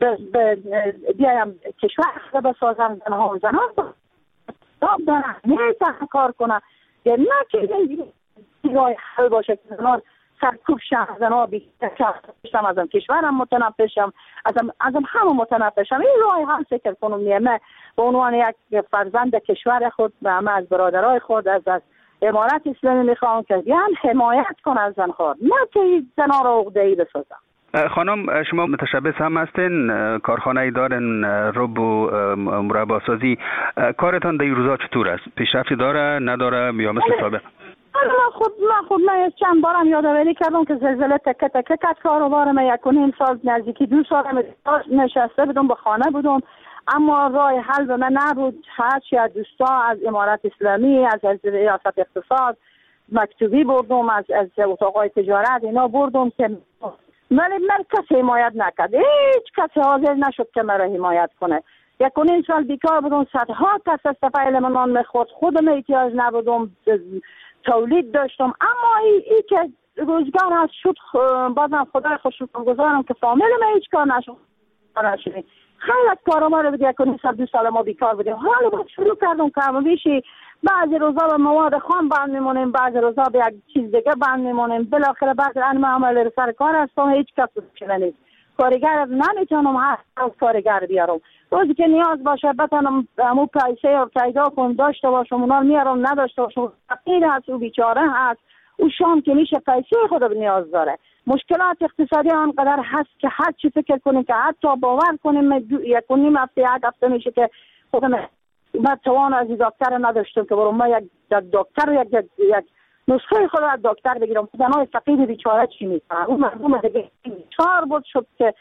V: بیایم کشور رو بسازن، زنها و زنا داب دارن نیتن کار کنن. نه که این رای حل باشه که زنا سرکوب شم، زنها بیشتم ازم کشورم متنفشم، ازم ازم همه متنفشم. این رای هم فکر کنم نیمه به عنوان یک فرزند کشور خود و همه از برادرای خود از از امارت اسلامی میخوام که بیان حمایت کنن از زنها، نه که زنها را عقده‌ای بسازن.
U: خانم شما متشبث هم هستین، کارخانه ای دارین رب و مربا سازی. کارتان در این روزا چطور است؟ پیشرفتی داره نداره یا مثل سابق؟
V: من خود من خود من چند بارم یادآوری کردم که زلزله تکه تکه کت کاروبار من یک و نیم سال نزدیکی دو سال نشسته بودم به خانه بودم، اما راه حل به من نبود. هرچی از دوستا از امارت اسلامی، از از ریاست اقتصاد مکتوبی بردم، از از اتاقای تجارت اینا بردم که من من کسی حمایت نکرد. هیچ کسی حاضر نشد که مرا حمایت کنه. یک و نیم سال بیکار بودم، صدها کس از تفایل من نان میخورد، خودم احتیاج نبودم، تولید داشتم. اما ای, ای که روزگار هست شد، بازم خدای خوش شکر گذارم که فامیل من هیچ کار نشد. خیلی از کارمار بود، یک و نیم سال دو سال ما بیکار بودیم. حالا باید شروع کردم کارم بیشی. بعضی روزا به مواد خام بند میمونیم، بعضی روزا به یک چیز دیگه بند میمونیم. بالاخره بعضی ان معامله سر کار هستم، هیچ کس شده نیست. کارگر نمیتونم هر از کارگر بیارم. روزی که نیاز باشه بتونم همون پیسه رو پیدا کنم داشته باشم، اونا میارم، نداشته باشم فقیر هست و بیچاره هست. او شام که میشه پیسه خود به نیاز داره. مشکلات اقتصادی آنقدر هست که هر چی فکر کنیم که حتی باور کنیم یک و نیم هفته یک هفته میشه که خودم من توان از دکتر نداشتم که برام من یک دکتر یک یک, یک نسخه خود از دکتر بگیرم. خودنای فقیر بیچاره چی میکنه؟ اون مردم دیگه چهار بود شد که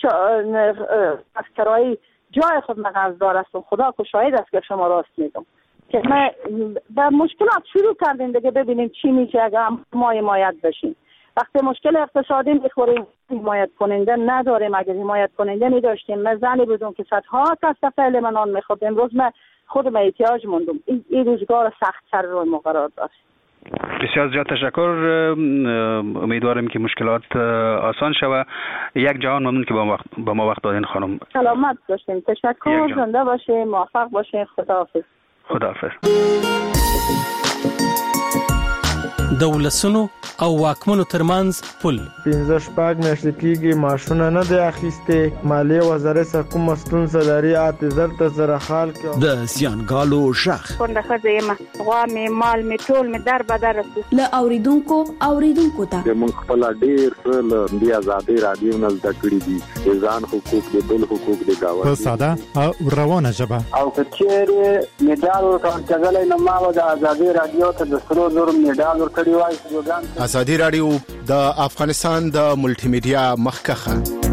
V: از کرایی جای خود من قرضدار هستم. خدا که شاهد است که شما راست میگم که ما در مشکلات شروع کردیم دیگه ببینیم چی میشه اگر ما حمایت بشیم. وقتی مشکل اقتصادی میخوریم حمایت کننده نداریم. اگر حمایت کننده میداشتیم، من زنی بودم که صدها کس تفعیل من آن میخورد، امروز من خودم احتیاج موندم. این, این روزگار سخت سر روی ما قرار داشت.
U: بسیار زیاد تشکر. امیدوارم که مشکلات آسان شود. یک جهان ممنون که با ما وقت, با ما وقت دادین خانم.
V: سلامت باشین. تشکر. زنده باشین، موفق باشین. خداحافظ.
U: خداحافظ.
D: د ولسونو او واکمنو ترمنځ پل.
E: پنځه شپږ میاشتې کېږي ماشونه نه دی اخیستې. مالیې وزارت څخه کومه ستونزه لري اته زر ته زره خال کې.
W: د زیانګالو شخ
X: څنګه ښځه یم غوا مې مال مې ټول مې در بدر رسو
G: له اوریدونکو اوریدونکو ته
H: موږ خپل ډیر څه د آزادۍ رادیو نه زده کړی دي. ځان حقوق د بل حقوق د گاوند
I: په ساده او روانه ژبه.
J: او کچېره میډال ورکړل کېدل نو ما د آزادۍ رادیو ته د سرو زر میډال ورکړی وای.
K: آزادۍ رادیو د افغانستان د ملټي میډیا مخکخه